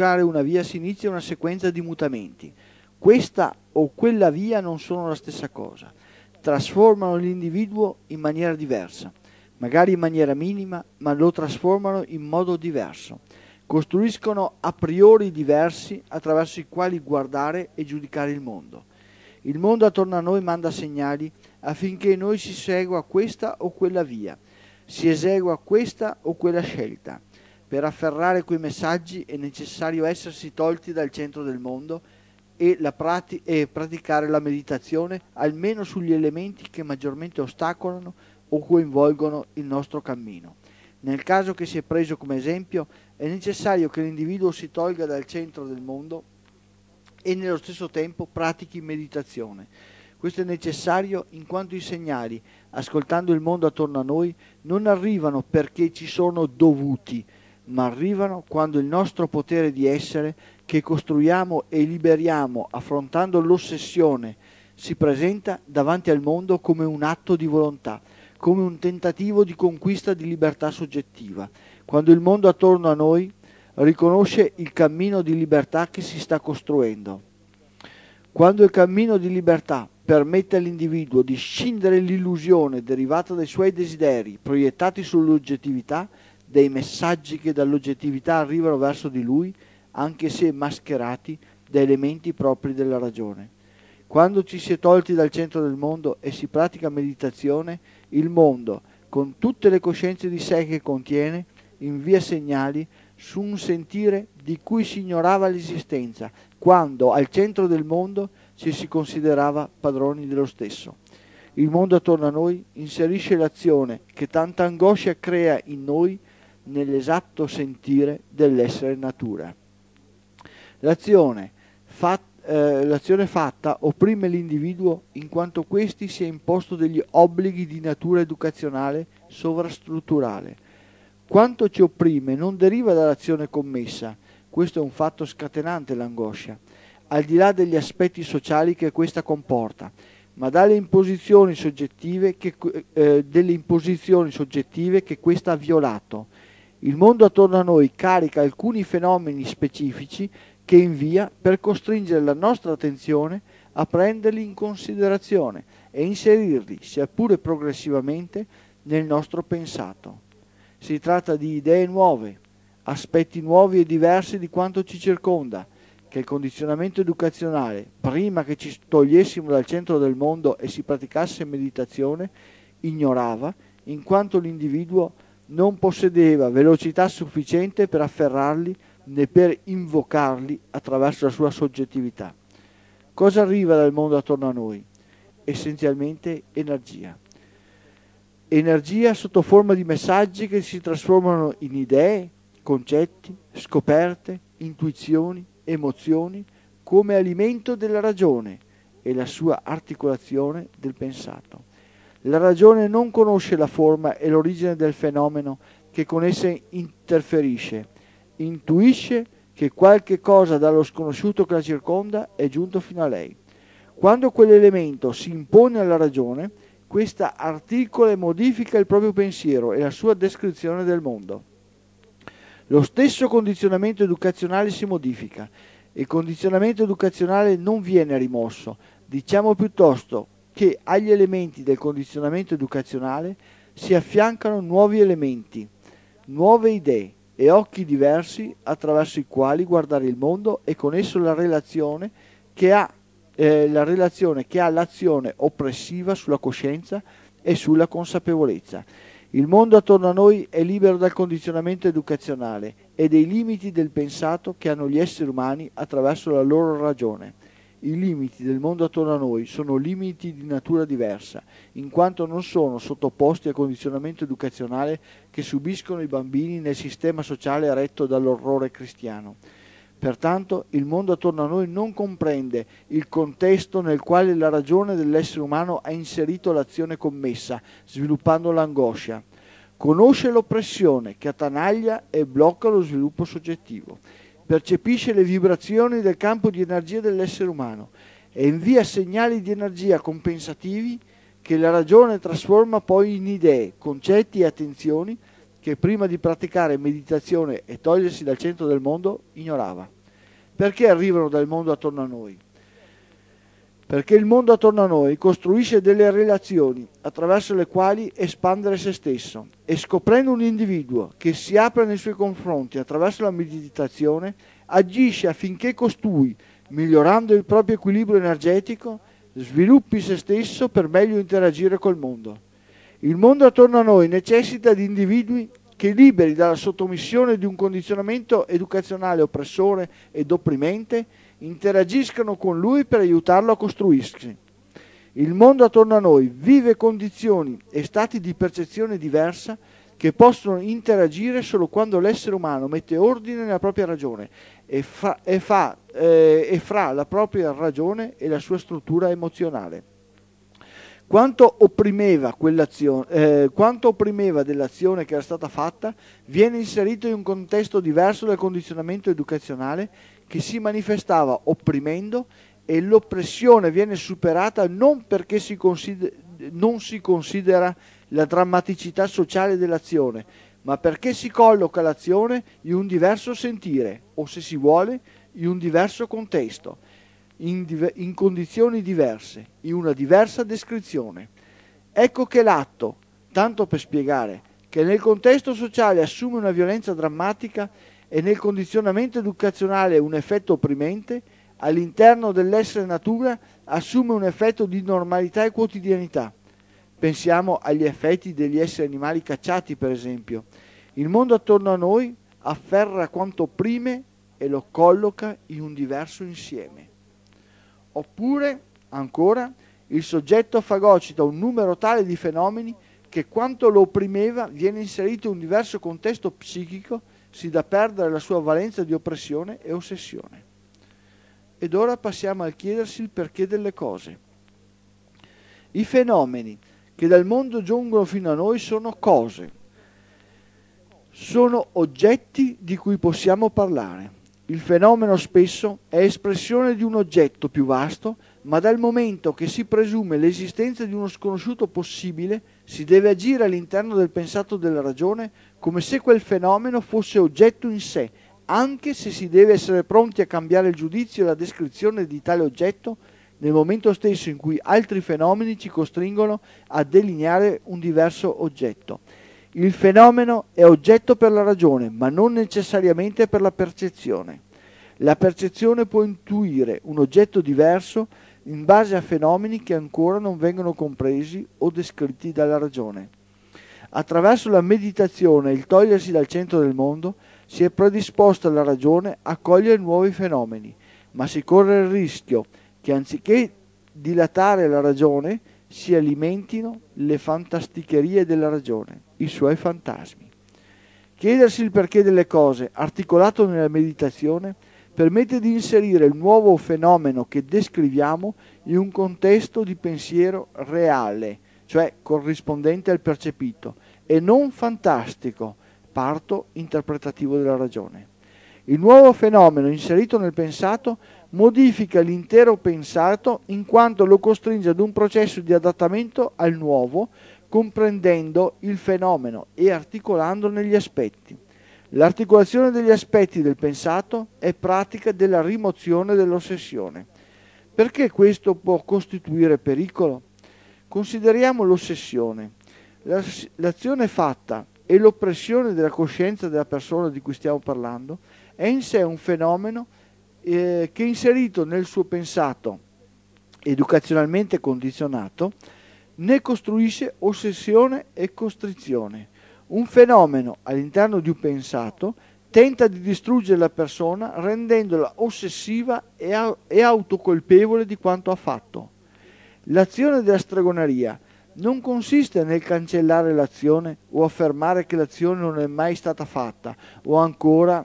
una sequenza di mutamenti. Questa o quella via non sono la stessa cosa. Trasformano l'individuo in maniera diversa, magari in maniera minima, ma lo trasformano in modo diverso. Costruiscono a priori diversi attraverso i quali guardare e giudicare il mondo. Il mondo attorno a noi manda segnali affinché noi si segua questa o quella via, si esegua questa o quella scelta. Per afferrare quei messaggi è necessario essersi tolti dal centro del mondo e praticare la meditazione almeno sugli elementi che maggiormente ostacolano o coinvolgono il nostro cammino. Nel caso che si è preso come esempio, è necessario che l'individuo si tolga dal centro del mondo e nello stesso tempo pratichi meditazione. Questo è necessario in quanto i segnali, ascoltando il mondo attorno a noi, non arrivano perché ci sono dovuti, ma arrivano quando il nostro potere di essere, che costruiamo e liberiamo affrontando l'ossessione, si presenta davanti al mondo come un atto di volontà, come un tentativo di conquista di libertà soggettiva, quando il mondo attorno a noi riconosce il cammino di libertà che si sta costruendo. Quando il cammino di libertà permette all'individuo di scindere l'illusione derivata dai suoi desideri proiettati sull'oggettività, dei messaggi che dall'oggettività arrivano verso di lui, anche se mascherati da elementi propri della ragione. Quando ci si è tolti dal centro del mondo e si pratica meditazione, il mondo, con tutte le coscienze di sé che contiene, invia segnali su un sentire di cui si ignorava l'esistenza, quando al centro del mondo ci si considerava padroni dello stesso. Il mondo attorno a noi inserisce l'azione che tanta angoscia crea in noi nell'esatto sentire dell'essere natura. L'azione fatta opprime l'individuo in quanto questi si è imposto degli obblighi di natura educazionale sovrastrutturale. Quanto ci opprime non deriva dall'azione commessa, questo è un fatto scatenante l'angoscia, al di là degli aspetti sociali che questa comporta, ma delle imposizioni soggettive che questa ha violato. Il mondo attorno a noi carica alcuni fenomeni specifici che invia per costringere la nostra attenzione a prenderli in considerazione e inserirli, sia pure progressivamente, nel nostro pensato. Si tratta di idee nuove, aspetti nuovi e diversi di quanto ci circonda, che il condizionamento educazionale, prima che ci togliessimo dal centro del mondo e si praticasse meditazione, ignorava, in quanto l'individuo non possedeva velocità sufficiente per afferrarli né per invocarli attraverso la sua soggettività. Cosa arriva dal mondo attorno a noi? Essenzialmente energia. Energia sotto forma di messaggi che si trasformano in idee, concetti, scoperte, intuizioni, emozioni, come alimento della ragione e la sua articolazione del pensato. La ragione non conosce la forma e l'origine del fenomeno che con essa interferisce, intuisce che qualche cosa dallo sconosciuto che la circonda è giunto fino a lei. Quando quell'elemento si impone alla ragione, questa articola e modifica il proprio pensiero e la sua descrizione del mondo. Lo stesso condizionamento educazionale si modifica. Il condizionamento educazionale non viene rimosso, diciamo piuttosto che agli elementi del condizionamento educazionale si affiancano nuovi elementi, nuove idee e occhi diversi attraverso i quali guardare il mondo e con esso la relazione che ha l'azione oppressiva sulla coscienza e sulla consapevolezza. Il mondo attorno a noi è libero dal condizionamento educazionale e dei limiti del pensato che hanno gli esseri umani attraverso la loro ragione. I limiti del mondo attorno a noi sono limiti di natura diversa, in quanto non sono sottoposti al condizionamento educazionale che subiscono i bambini nel sistema sociale retto dall'orrore cristiano. Pertanto il mondo attorno a noi non comprende il contesto nel quale la ragione dell'essere umano ha inserito l'azione commessa, sviluppando l'angoscia. Conosce l'oppressione che attanaglia e blocca lo sviluppo soggettivo. Percepisce le vibrazioni del campo di energia dell'essere umano e invia segnali di energia compensativi che la ragione trasforma poi in idee, concetti e attenzioni che prima di praticare meditazione e togliersi dal centro del mondo ignorava. Perché arrivano dal mondo attorno a noi? Perché il mondo attorno a noi costruisce delle relazioni attraverso le quali espandere se stesso e scoprendo un individuo che si apre nei suoi confronti attraverso la meditazione, agisce affinché costui, migliorando il proprio equilibrio energetico, sviluppi se stesso per meglio interagire col mondo. Il mondo attorno a noi necessita di individui che, liberi dalla sottomissione di un condizionamento educazionale oppressore ed opprimente, interagiscano con lui per aiutarlo a costruirsi. Il mondo attorno a noi vive condizioni e stati di percezione diversa che possono interagire solo quando l'essere umano mette ordine nella propria ragione e fra la propria ragione e la sua struttura emozionale. Quanto opprimeva dell'azione che era stata fatta viene inserito in un contesto diverso dal condizionamento educazionale che si manifestava opprimendo, e l'oppressione viene superata non perché non si considera la drammaticità sociale dell'azione, ma perché si colloca l'azione in un diverso sentire o, se si vuole, in un diverso contesto, in condizioni diverse, in una diversa descrizione. Ecco che l'atto, tanto per spiegare, che nel contesto sociale assume una violenza drammatica e nel condizionamento educazionale un effetto opprimente, all'interno dell'essere natura assume un effetto di normalità e quotidianità. Pensiamo agli effetti degli esseri animali cacciati, per esempio. Il mondo attorno a noi afferra quanto opprime e lo colloca in un diverso insieme. Oppure, ancora, il soggetto fagocita un numero tale di fenomeni che quanto lo opprimeva viene inserito in un diverso contesto psichico, si dà perdere la sua valenza di oppressione e ossessione. Ed ora passiamo al chiedersi il perché delle cose. I fenomeni che dal mondo giungono fino a noi sono cose, sono oggetti di cui possiamo parlare. Il fenomeno spesso è espressione di un oggetto più vasto, ma dal momento che si presume l'esistenza di uno sconosciuto possibile, si deve agire all'interno del pensato della ragione come se quel fenomeno fosse oggetto in sé, anche se si deve essere pronti a cambiare il giudizio e la descrizione di tale oggetto nel momento stesso in cui altri fenomeni ci costringono a delineare un diverso oggetto. Il fenomeno è oggetto per la ragione, ma non necessariamente per la percezione. La percezione può intuire un oggetto diverso in base a fenomeni che ancora non vengono compresi o descritti dalla ragione. Attraverso la meditazione e il togliersi dal centro del mondo, si è predisposta la ragione a cogliere nuovi fenomeni, ma si corre il rischio che anziché dilatare la ragione si alimentino le fantasticherie della ragione, i suoi fantasmi. Chiedersi il perché delle cose, articolato nella meditazione, permette di inserire il nuovo fenomeno che descriviamo in un contesto di pensiero reale, cioè corrispondente al percepito, e non fantastico, parto interpretativo della ragione. Il nuovo fenomeno inserito nel pensato modifica l'intero pensato in quanto lo costringe ad un processo di adattamento al nuovo, comprendendo il fenomeno e articolandone gli aspetti. L'articolazione degli aspetti del pensato è pratica della rimozione dell'ossessione. Perché questo può costituire pericolo? Consideriamo l'ossessione. L'azione fatta e l'oppressione della coscienza della persona di cui stiamo parlando è in sé un fenomeno che inserito nel suo pensato educazionalmente condizionato ne costruisce ossessione e costrizione. Un fenomeno all'interno di un pensato tenta di distruggere la persona rendendola ossessiva e autocolpevole di quanto ha fatto. L'azione della stregoneria non consiste nel cancellare l'azione o affermare che l'azione non è mai stata fatta o ancora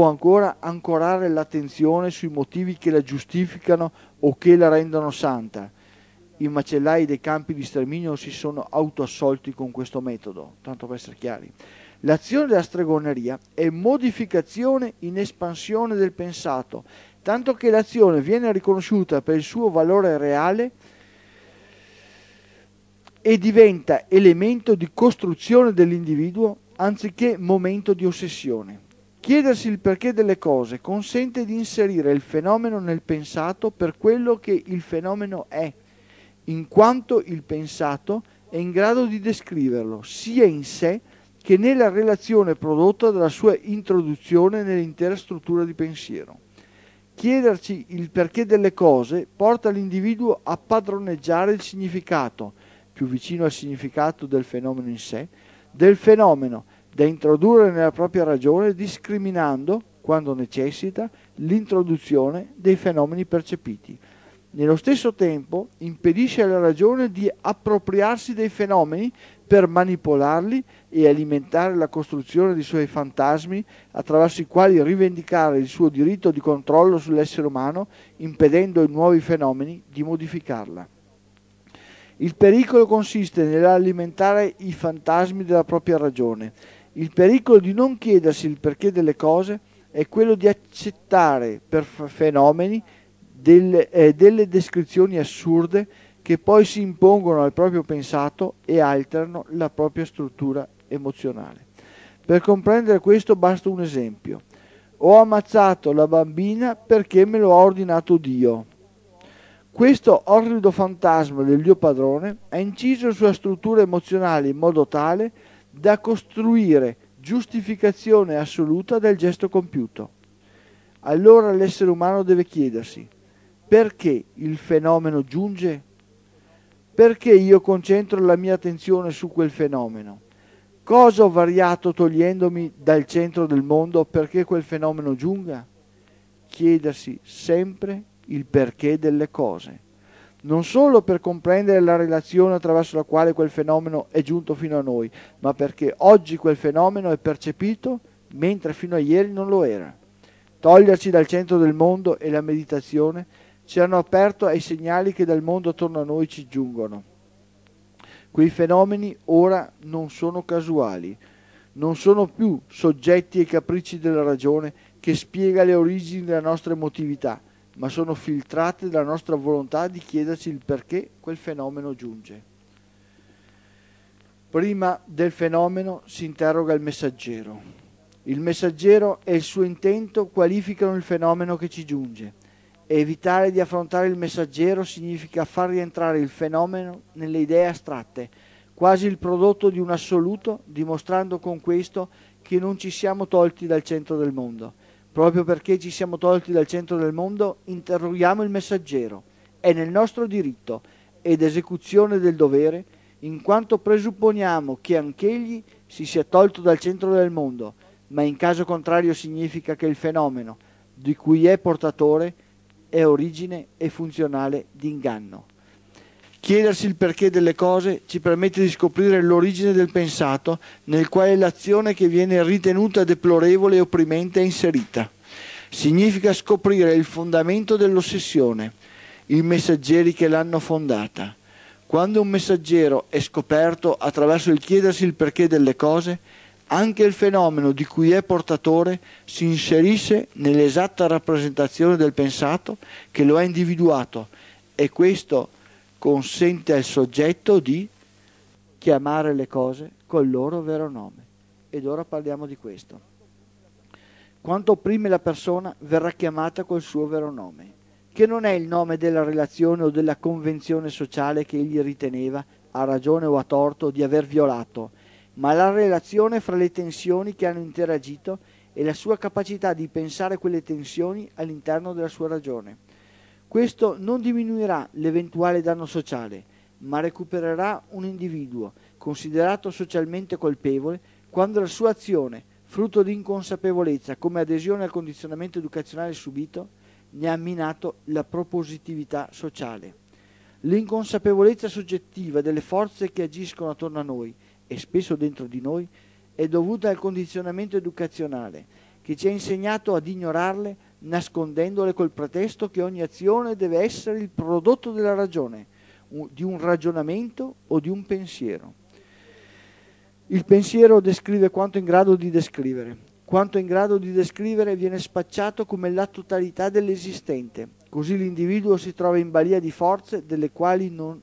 ancorare l'attenzione sui motivi che la giustificano o che la rendono santa. I macellai dei campi di sterminio si sono autoassolti con questo metodo, tanto per essere chiari. L'azione della stregoneria è modificazione in espansione del pensato, tanto che l'azione viene riconosciuta per il suo valore reale e diventa elemento di costruzione dell'individuo anziché momento di ossessione. Chiedersi il perché delle cose consente di inserire il fenomeno nel pensato per quello che il fenomeno è, in quanto il pensato è in grado di descriverlo sia in sé che nella relazione prodotta dalla sua introduzione nell'intera struttura di pensiero. Chiederci il perché delle cose porta l'individuo a padroneggiare il significato, più vicino al significato del fenomeno in sé, del fenomeno da introdurre nella propria ragione, discriminando, quando necessita, l'introduzione dei fenomeni percepiti. Nello stesso tempo impedisce alla ragione di appropriarsi dei fenomeni per manipolarli e alimentare la costruzione dei suoi fantasmi attraverso i quali rivendicare il suo diritto di controllo sull'essere umano, impedendo ai nuovi fenomeni di modificarla. Il pericolo consiste nell'alimentare i fantasmi della propria ragione. Il pericolo di non chiedersi il perché delle cose è quello di accettare per fenomeni delle descrizioni assurde che poi si impongono al proprio pensato e alterano la propria struttura emozionale. Per comprendere questo basta un esempio. Ho ammazzato la bambina perché me lo ha ordinato Dio. Questo orrido fantasma del Dio padrone ha inciso sulla struttura emozionale in modo tale da costruire giustificazione assoluta del gesto compiuto. Allora l'essere umano deve chiedersi: Perché il fenomeno giunge? Perché io concentro la mia attenzione su quel fenomeno? Cosa ho variato togliendomi dal centro del mondo perché quel fenomeno giunga? Chiedersi sempre il perché delle cose, non solo per comprendere la relazione attraverso la quale quel fenomeno è giunto fino a noi, ma perché oggi quel fenomeno è percepito mentre fino a ieri non lo era. Toglierci dal centro del mondo e la meditazione ci hanno aperto ai segnali che dal mondo attorno a noi ci giungono. Quei fenomeni ora non sono casuali, non sono più soggetti ai capricci della ragione che spiega le origini della nostra emotività, ma sono filtrate dalla nostra volontà di chiederci il perché quel fenomeno giunge. Prima del fenomeno si interroga il messaggero. Il messaggero e il suo intento qualificano il fenomeno che ci giunge. Evitare di affrontare il messaggero significa far rientrare il fenomeno nelle idee astratte, quasi il prodotto di un assoluto, dimostrando con questo che non ci siamo tolti dal centro del mondo. Proprio perché ci siamo tolti dal centro del mondo, interroghiamo il messaggero. È nel nostro diritto ed esecuzione del dovere, in quanto presupponiamo che anch'egli si sia tolto dal centro del mondo, ma in caso contrario significa che il fenomeno di cui è portatore è origine e funzionale di inganno. Chiedersi il perché delle cose ci permette di scoprire l'origine del pensato nel quale l'azione che viene ritenuta deplorevole e opprimente è inserita. Significa scoprire il fondamento dell'ossessione, i messaggeri che l'hanno fondata. Quando un messaggero è scoperto attraverso il chiedersi il perché delle cose, anche il fenomeno di cui è portatore si inserisce nell'esatta rappresentazione del pensato che lo ha individuato, e questo consente al soggetto di chiamare le cose col loro vero nome. Ed ora parliamo di questo. Quanto opprime la persona verrà chiamata col suo vero nome, che non è il nome della relazione o della convenzione sociale che egli riteneva, a ragione o a torto, di aver violato, ma la relazione fra le tensioni che hanno interagito e la sua capacità di pensare quelle tensioni all'interno della sua ragione. Questo non diminuirà l'eventuale danno sociale, ma recupererà un individuo considerato socialmente colpevole quando la sua azione, frutto di inconsapevolezza come adesione al condizionamento educazionale subito, ne ha minato la propositività sociale. L'inconsapevolezza soggettiva delle forze che agiscono attorno a noi e spesso dentro di noi è dovuta al condizionamento educazionale che ci ha insegnato ad ignorarle, nascondendole col pretesto che ogni azione deve essere il prodotto della ragione, di un ragionamento o di un pensiero. Il pensiero descrive quanto è in grado di descrivere. Quanto è in grado di descrivere viene spacciato come la totalità dell'esistente. Così l'individuo si trova in balia di forze delle quali non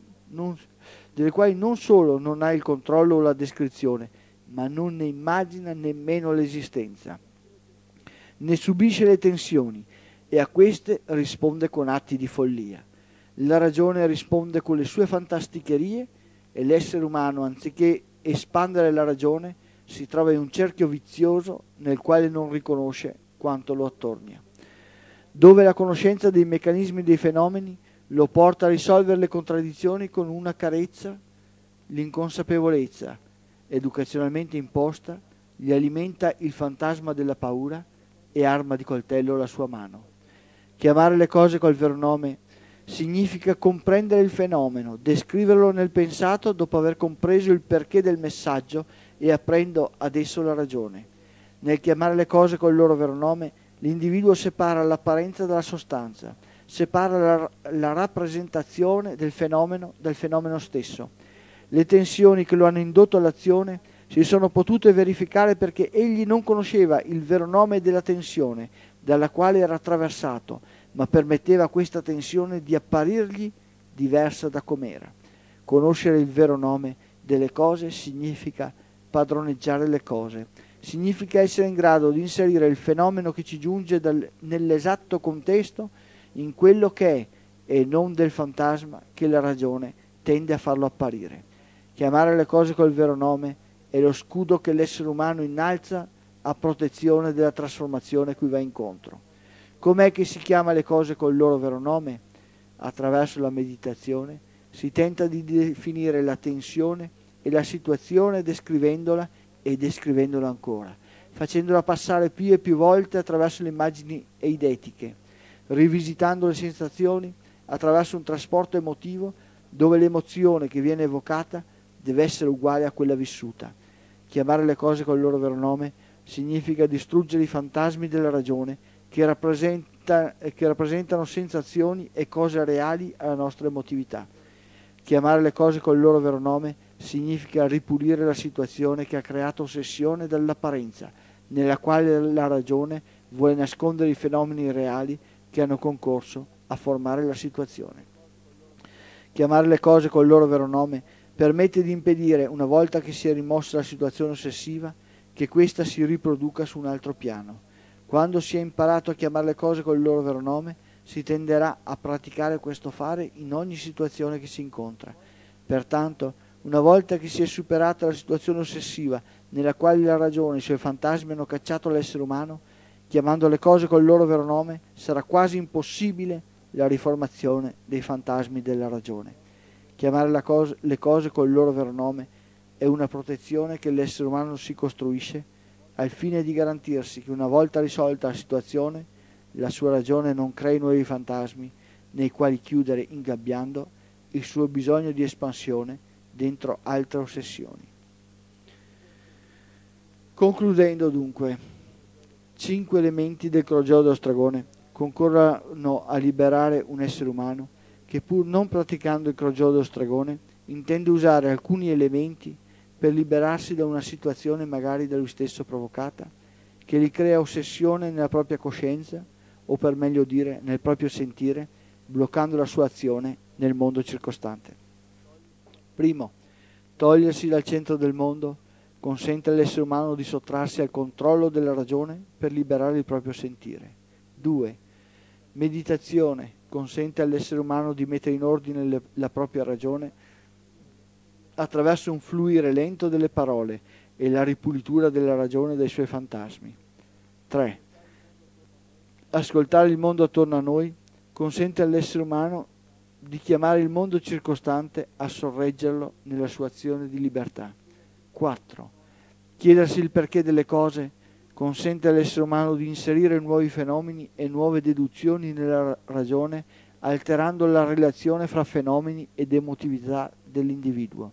solo non ha il controllo o la descrizione, ma non ne immagina nemmeno l'esistenza. Ne subisce le tensioni e a queste risponde con atti di follia. La ragione risponde con le sue fantasticherie e l'essere umano, anziché espandere la ragione, si trova in un cerchio vizioso nel quale non riconosce quanto lo attornia. Dove la conoscenza dei meccanismi dei fenomeni lo porta a risolvere le contraddizioni con una carezza, l'inconsapevolezza, educazionalmente imposta, gli alimenta il fantasma della paura e arma di coltello la sua mano. Chiamare le cose col vero nome significa comprendere il fenomeno, descriverlo nel pensato dopo aver compreso il perché del messaggio e aprendo ad esso la ragione. Nel chiamare le cose col loro vero nome, l'individuo separa l'apparenza dalla sostanza, separa la rappresentazione del fenomeno dal fenomeno stesso. Le tensioni che lo hanno indotto all'azione si sono potute verificare perché egli non conosceva il vero nome della tensione dalla quale era attraversato, ma permetteva a questa tensione di apparirgli diversa da com'era. Conoscere il vero nome delle cose significa padroneggiare le cose, significa essere in grado di inserire il fenomeno che ci giunge nell'esatto contesto in quello che è e non del fantasma che la ragione tende a farlo apparire. Chiamare le cose col vero nome è lo scudo che l'essere umano innalza a protezione della trasformazione cui va incontro. Com'è che si chiama le cose col loro vero nome? Attraverso la meditazione si tenta di definire la tensione e la situazione descrivendola e descrivendola ancora, facendola passare più e più volte attraverso le immagini eidetiche, rivisitando le sensazioni attraverso un trasporto emotivo dove l'emozione che viene evocata deve essere uguale a quella vissuta. Chiamare le cose col loro vero nome significa distruggere i fantasmi della ragione che rappresentano sensazioni e cose reali alla nostra emotività. Chiamare le cose col loro vero nome significa ripulire la situazione che ha creato ossessione dall'apparenza, nella quale la ragione vuole nascondere i fenomeni reali che hanno concorso a formare la situazione. Chiamare le cose col loro vero nome permette di impedire, una volta che si è rimossa la situazione ossessiva, che questa si riproduca su un altro piano. Quando si è imparato a chiamare le cose col loro vero nome, si tenderà a praticare questo fare in ogni situazione che si incontra. Pertanto, una volta che si è superata la situazione ossessiva nella quale la ragione e i suoi fantasmi hanno cacciato l'essere umano, chiamando le cose col loro vero nome, sarà quasi impossibile la riformazione dei fantasmi della ragione. Chiamare le cose col loro vero nome è una protezione che l'essere umano si costruisce al fine di garantirsi che una volta risolta la situazione, la sua ragione non crei nuovi fantasmi nei quali chiudere ingabbiando il suo bisogno di espansione dentro altre ossessioni. Concludendo dunque, 5 elementi del crogiolo dello stregone concorrono a liberare un essere umano che, pur non praticando il crogiolo dello stregone, intende usare alcuni elementi per liberarsi da una situazione magari da lui stesso provocata, che gli crea ossessione nella propria coscienza, o per meglio dire nel proprio sentire, bloccando la sua azione nel mondo circostante. Primo, togliersi dal centro del mondo consente all'essere umano di sottrarsi al controllo della ragione per liberare il proprio sentire. 2. Meditazione consente all'essere umano di mettere in ordine la propria ragione attraverso un fluire lento delle parole e la ripulitura della ragione dai suoi fantasmi. 3. Ascoltare il mondo attorno a noi consente all'essere umano di chiamare il mondo circostante a sorreggerlo nella sua azione di libertà. 4. Chiedersi il perché delle cose consente all'essere umano di inserire nuovi fenomeni e nuove deduzioni nella ragione, alterando la relazione fra fenomeni ed emotività dell'individuo.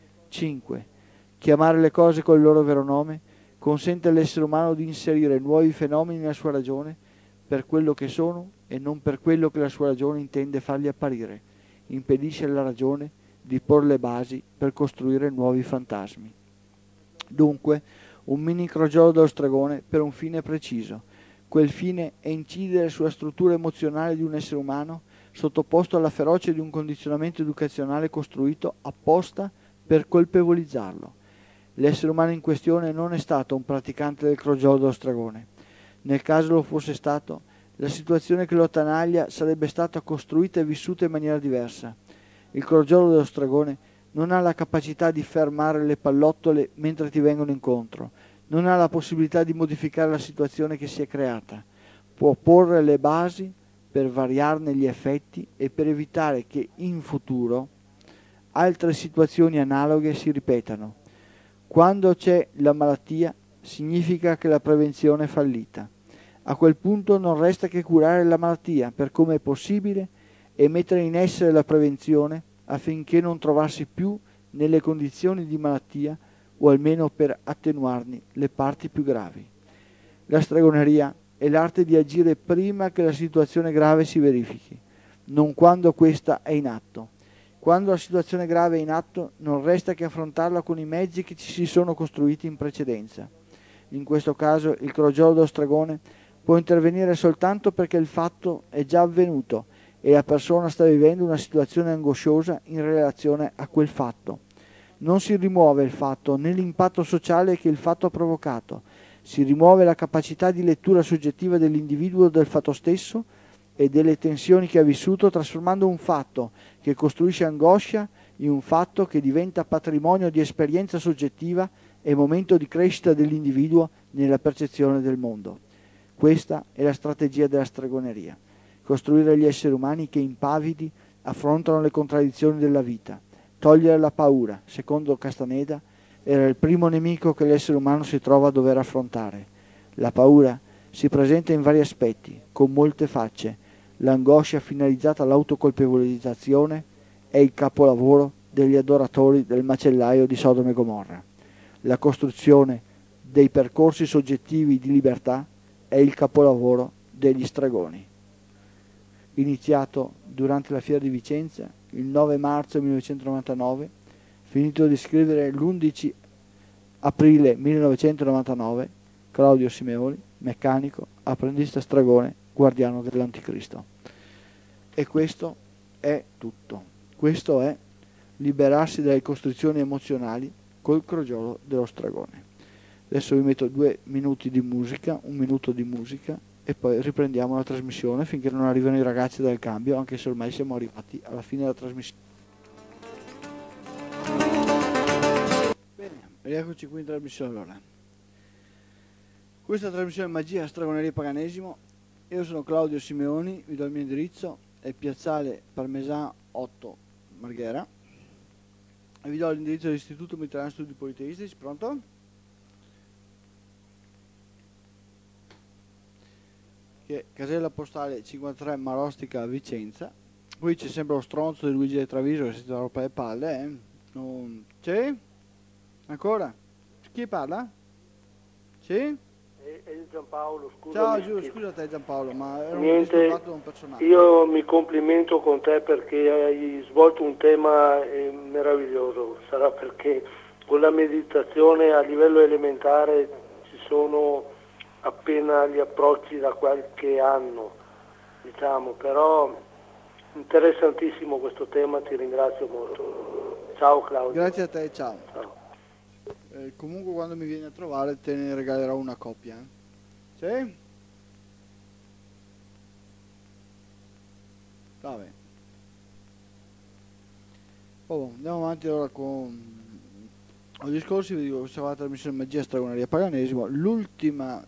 5. Chiamare le cose col loro vero nome consente all'essere umano di inserire nuovi fenomeni nella sua ragione per quello che sono e non per quello che la sua ragione intende farli apparire. Impedisce alla ragione di porre le basi per costruire nuovi fantasmi. Dunque, un mini crogiolo dello stregone per un fine preciso. Quel fine è incidere sulla struttura emozionale di un essere umano sottoposto alla ferocia di un condizionamento educazionale costruito apposta per colpevolizzarlo. L'essere umano in questione non è stato un praticante del crogiolo dello stregone. Nel caso lo fosse stato, la situazione che lo attanaglia sarebbe stata costruita e vissuta in maniera diversa. Il crogiolo dello stregone non ha la capacità di fermare le pallottole mentre ti vengono incontro, non ha la possibilità di modificare la situazione che si è creata, può porre le basi per variarne gli effetti e per evitare che in futuro altre situazioni analoghe si ripetano. Quando c'è la malattia significa che la prevenzione è fallita. A quel punto non resta che curare la malattia per come è possibile e mettere in essere la prevenzione affinché non trovassi più nelle condizioni di malattia o almeno per attenuarne le parti più gravi. La stregoneria è l'arte di agire prima che la situazione grave si verifichi, non quando questa è in atto. Quando la situazione grave è in atto non resta che affrontarla con i mezzi che ci si sono costruiti in precedenza. In questo caso il crogiolo dello stregone può intervenire soltanto perché il fatto è già avvenuto e la persona sta vivendo una situazione angosciosa in relazione a quel fatto. Non si rimuove il fatto né l'impatto sociale che il fatto ha provocato, si rimuove la capacità di lettura soggettiva dell'individuo del fatto stesso e delle tensioni che ha vissuto, trasformando un fatto che costruisce angoscia in un fatto che diventa patrimonio di esperienza soggettiva e momento di crescita dell'individuo nella percezione del mondo. Questa è la strategia della stregoneria. costruire gli esseri umani che impavidi affrontano le contraddizioni della vita. Togliere la paura, secondo Castaneda, era il primo nemico che l'essere umano si trova a dover affrontare. La paura si presenta in vari aspetti, con molte facce. L'angoscia finalizzata all'autocolpevolizzazione è il capolavoro degli adoratori del macellaio di Sodoma e Gomorra. La costruzione dei percorsi soggettivi di libertà è il capolavoro degli stregoni. Iniziato durante la fiera di Vicenza il 9 marzo 1999, finito di scrivere l'11 aprile 1999, Claudio Simeoni, meccanico, apprendista stregone, guardiano dell'Anticristo. E questo è tutto. Questo è liberarsi dalle costrizioni emozionali col crogiolo dello stregone. Adesso vi metto 2 minuti di musica, 1 minuto di musica, e poi riprendiamo la trasmissione finché non arrivano i ragazzi del cambio, anche se ormai siamo arrivati alla fine della trasmissione. Bene, rieccoci qui in trasmissione allora. Questa trasmissione è Magia, Stregoneria e Paganesimo. Io sono Claudio Simeoni, vi do il mio indirizzo, è Piazzale Parmesan 8 Marghera, e vi do l'indirizzo dell'Istituto Mediterraneo Studi Politeistici. Pronto? Che è casella postale 53 Marostica Vicenza. Qui c'è sempre lo stronzo di Luigi De Traviso che si trova per le palle, C'è? Ancora? Chi parla? Sì? È Giampaolo, scusa. Ciao, scusa te Giampaolo, ma era un disturbato da un personaggio. Io mi complimento con te perché hai svolto un tema meraviglioso. Sarà perché con la meditazione a livello elementare ci sono appena gli approcci da qualche anno, diciamo, però interessantissimo questo tema, ti ringrazio molto. Ciao Claudio. Grazie a te, ciao. Comunque quando mi vieni a trovare te ne regalerò una coppia. Sì? Vabbè. Andiamo avanti allora con i discorsi. Vi dico, questa è la trasmissione Magia, Stregoneria e Paganesimo. L'ultima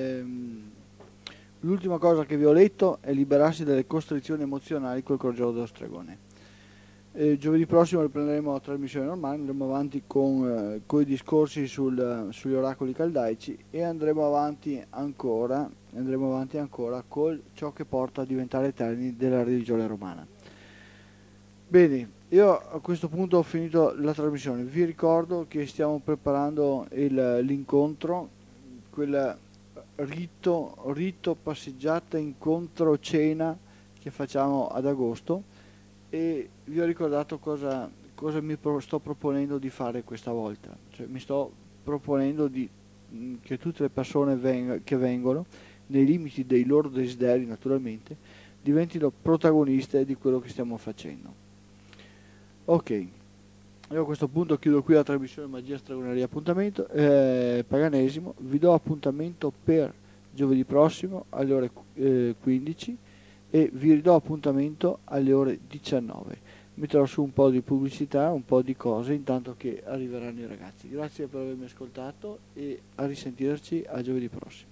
cosa che vi ho letto è liberarsi dalle costrizioni emozionali col crogiolo dello stregone. Giovedì prossimo riprenderemo la trasmissione normale, andremo avanti con i discorsi sugli oracoli caldaici e andremo avanti ancora con ciò che porta a diventare eterni della religione romana. Bene, io a questo punto ho finito la trasmissione. Vi ricordo che stiamo preparando l'incontro, quel rito passeggiata, incontro, cena che facciamo ad agosto, e vi ho ricordato cosa mi sto proponendo di fare questa volta. Cioè, mi sto proponendo che tutte le persone che vengono, nei limiti dei loro desideri naturalmente, diventino protagoniste di quello che stiamo facendo. Ok, io a questo punto chiudo qui la trasmissione Magia, Stregoneria e Paganesimo. Vi do appuntamento per giovedì prossimo alle ore 15 e vi ridò appuntamento alle ore 19. Metterò su un po' di pubblicità, un po' di cose, intanto che arriveranno i ragazzi. Grazie per avermi ascoltato e a risentirci a giovedì prossimo.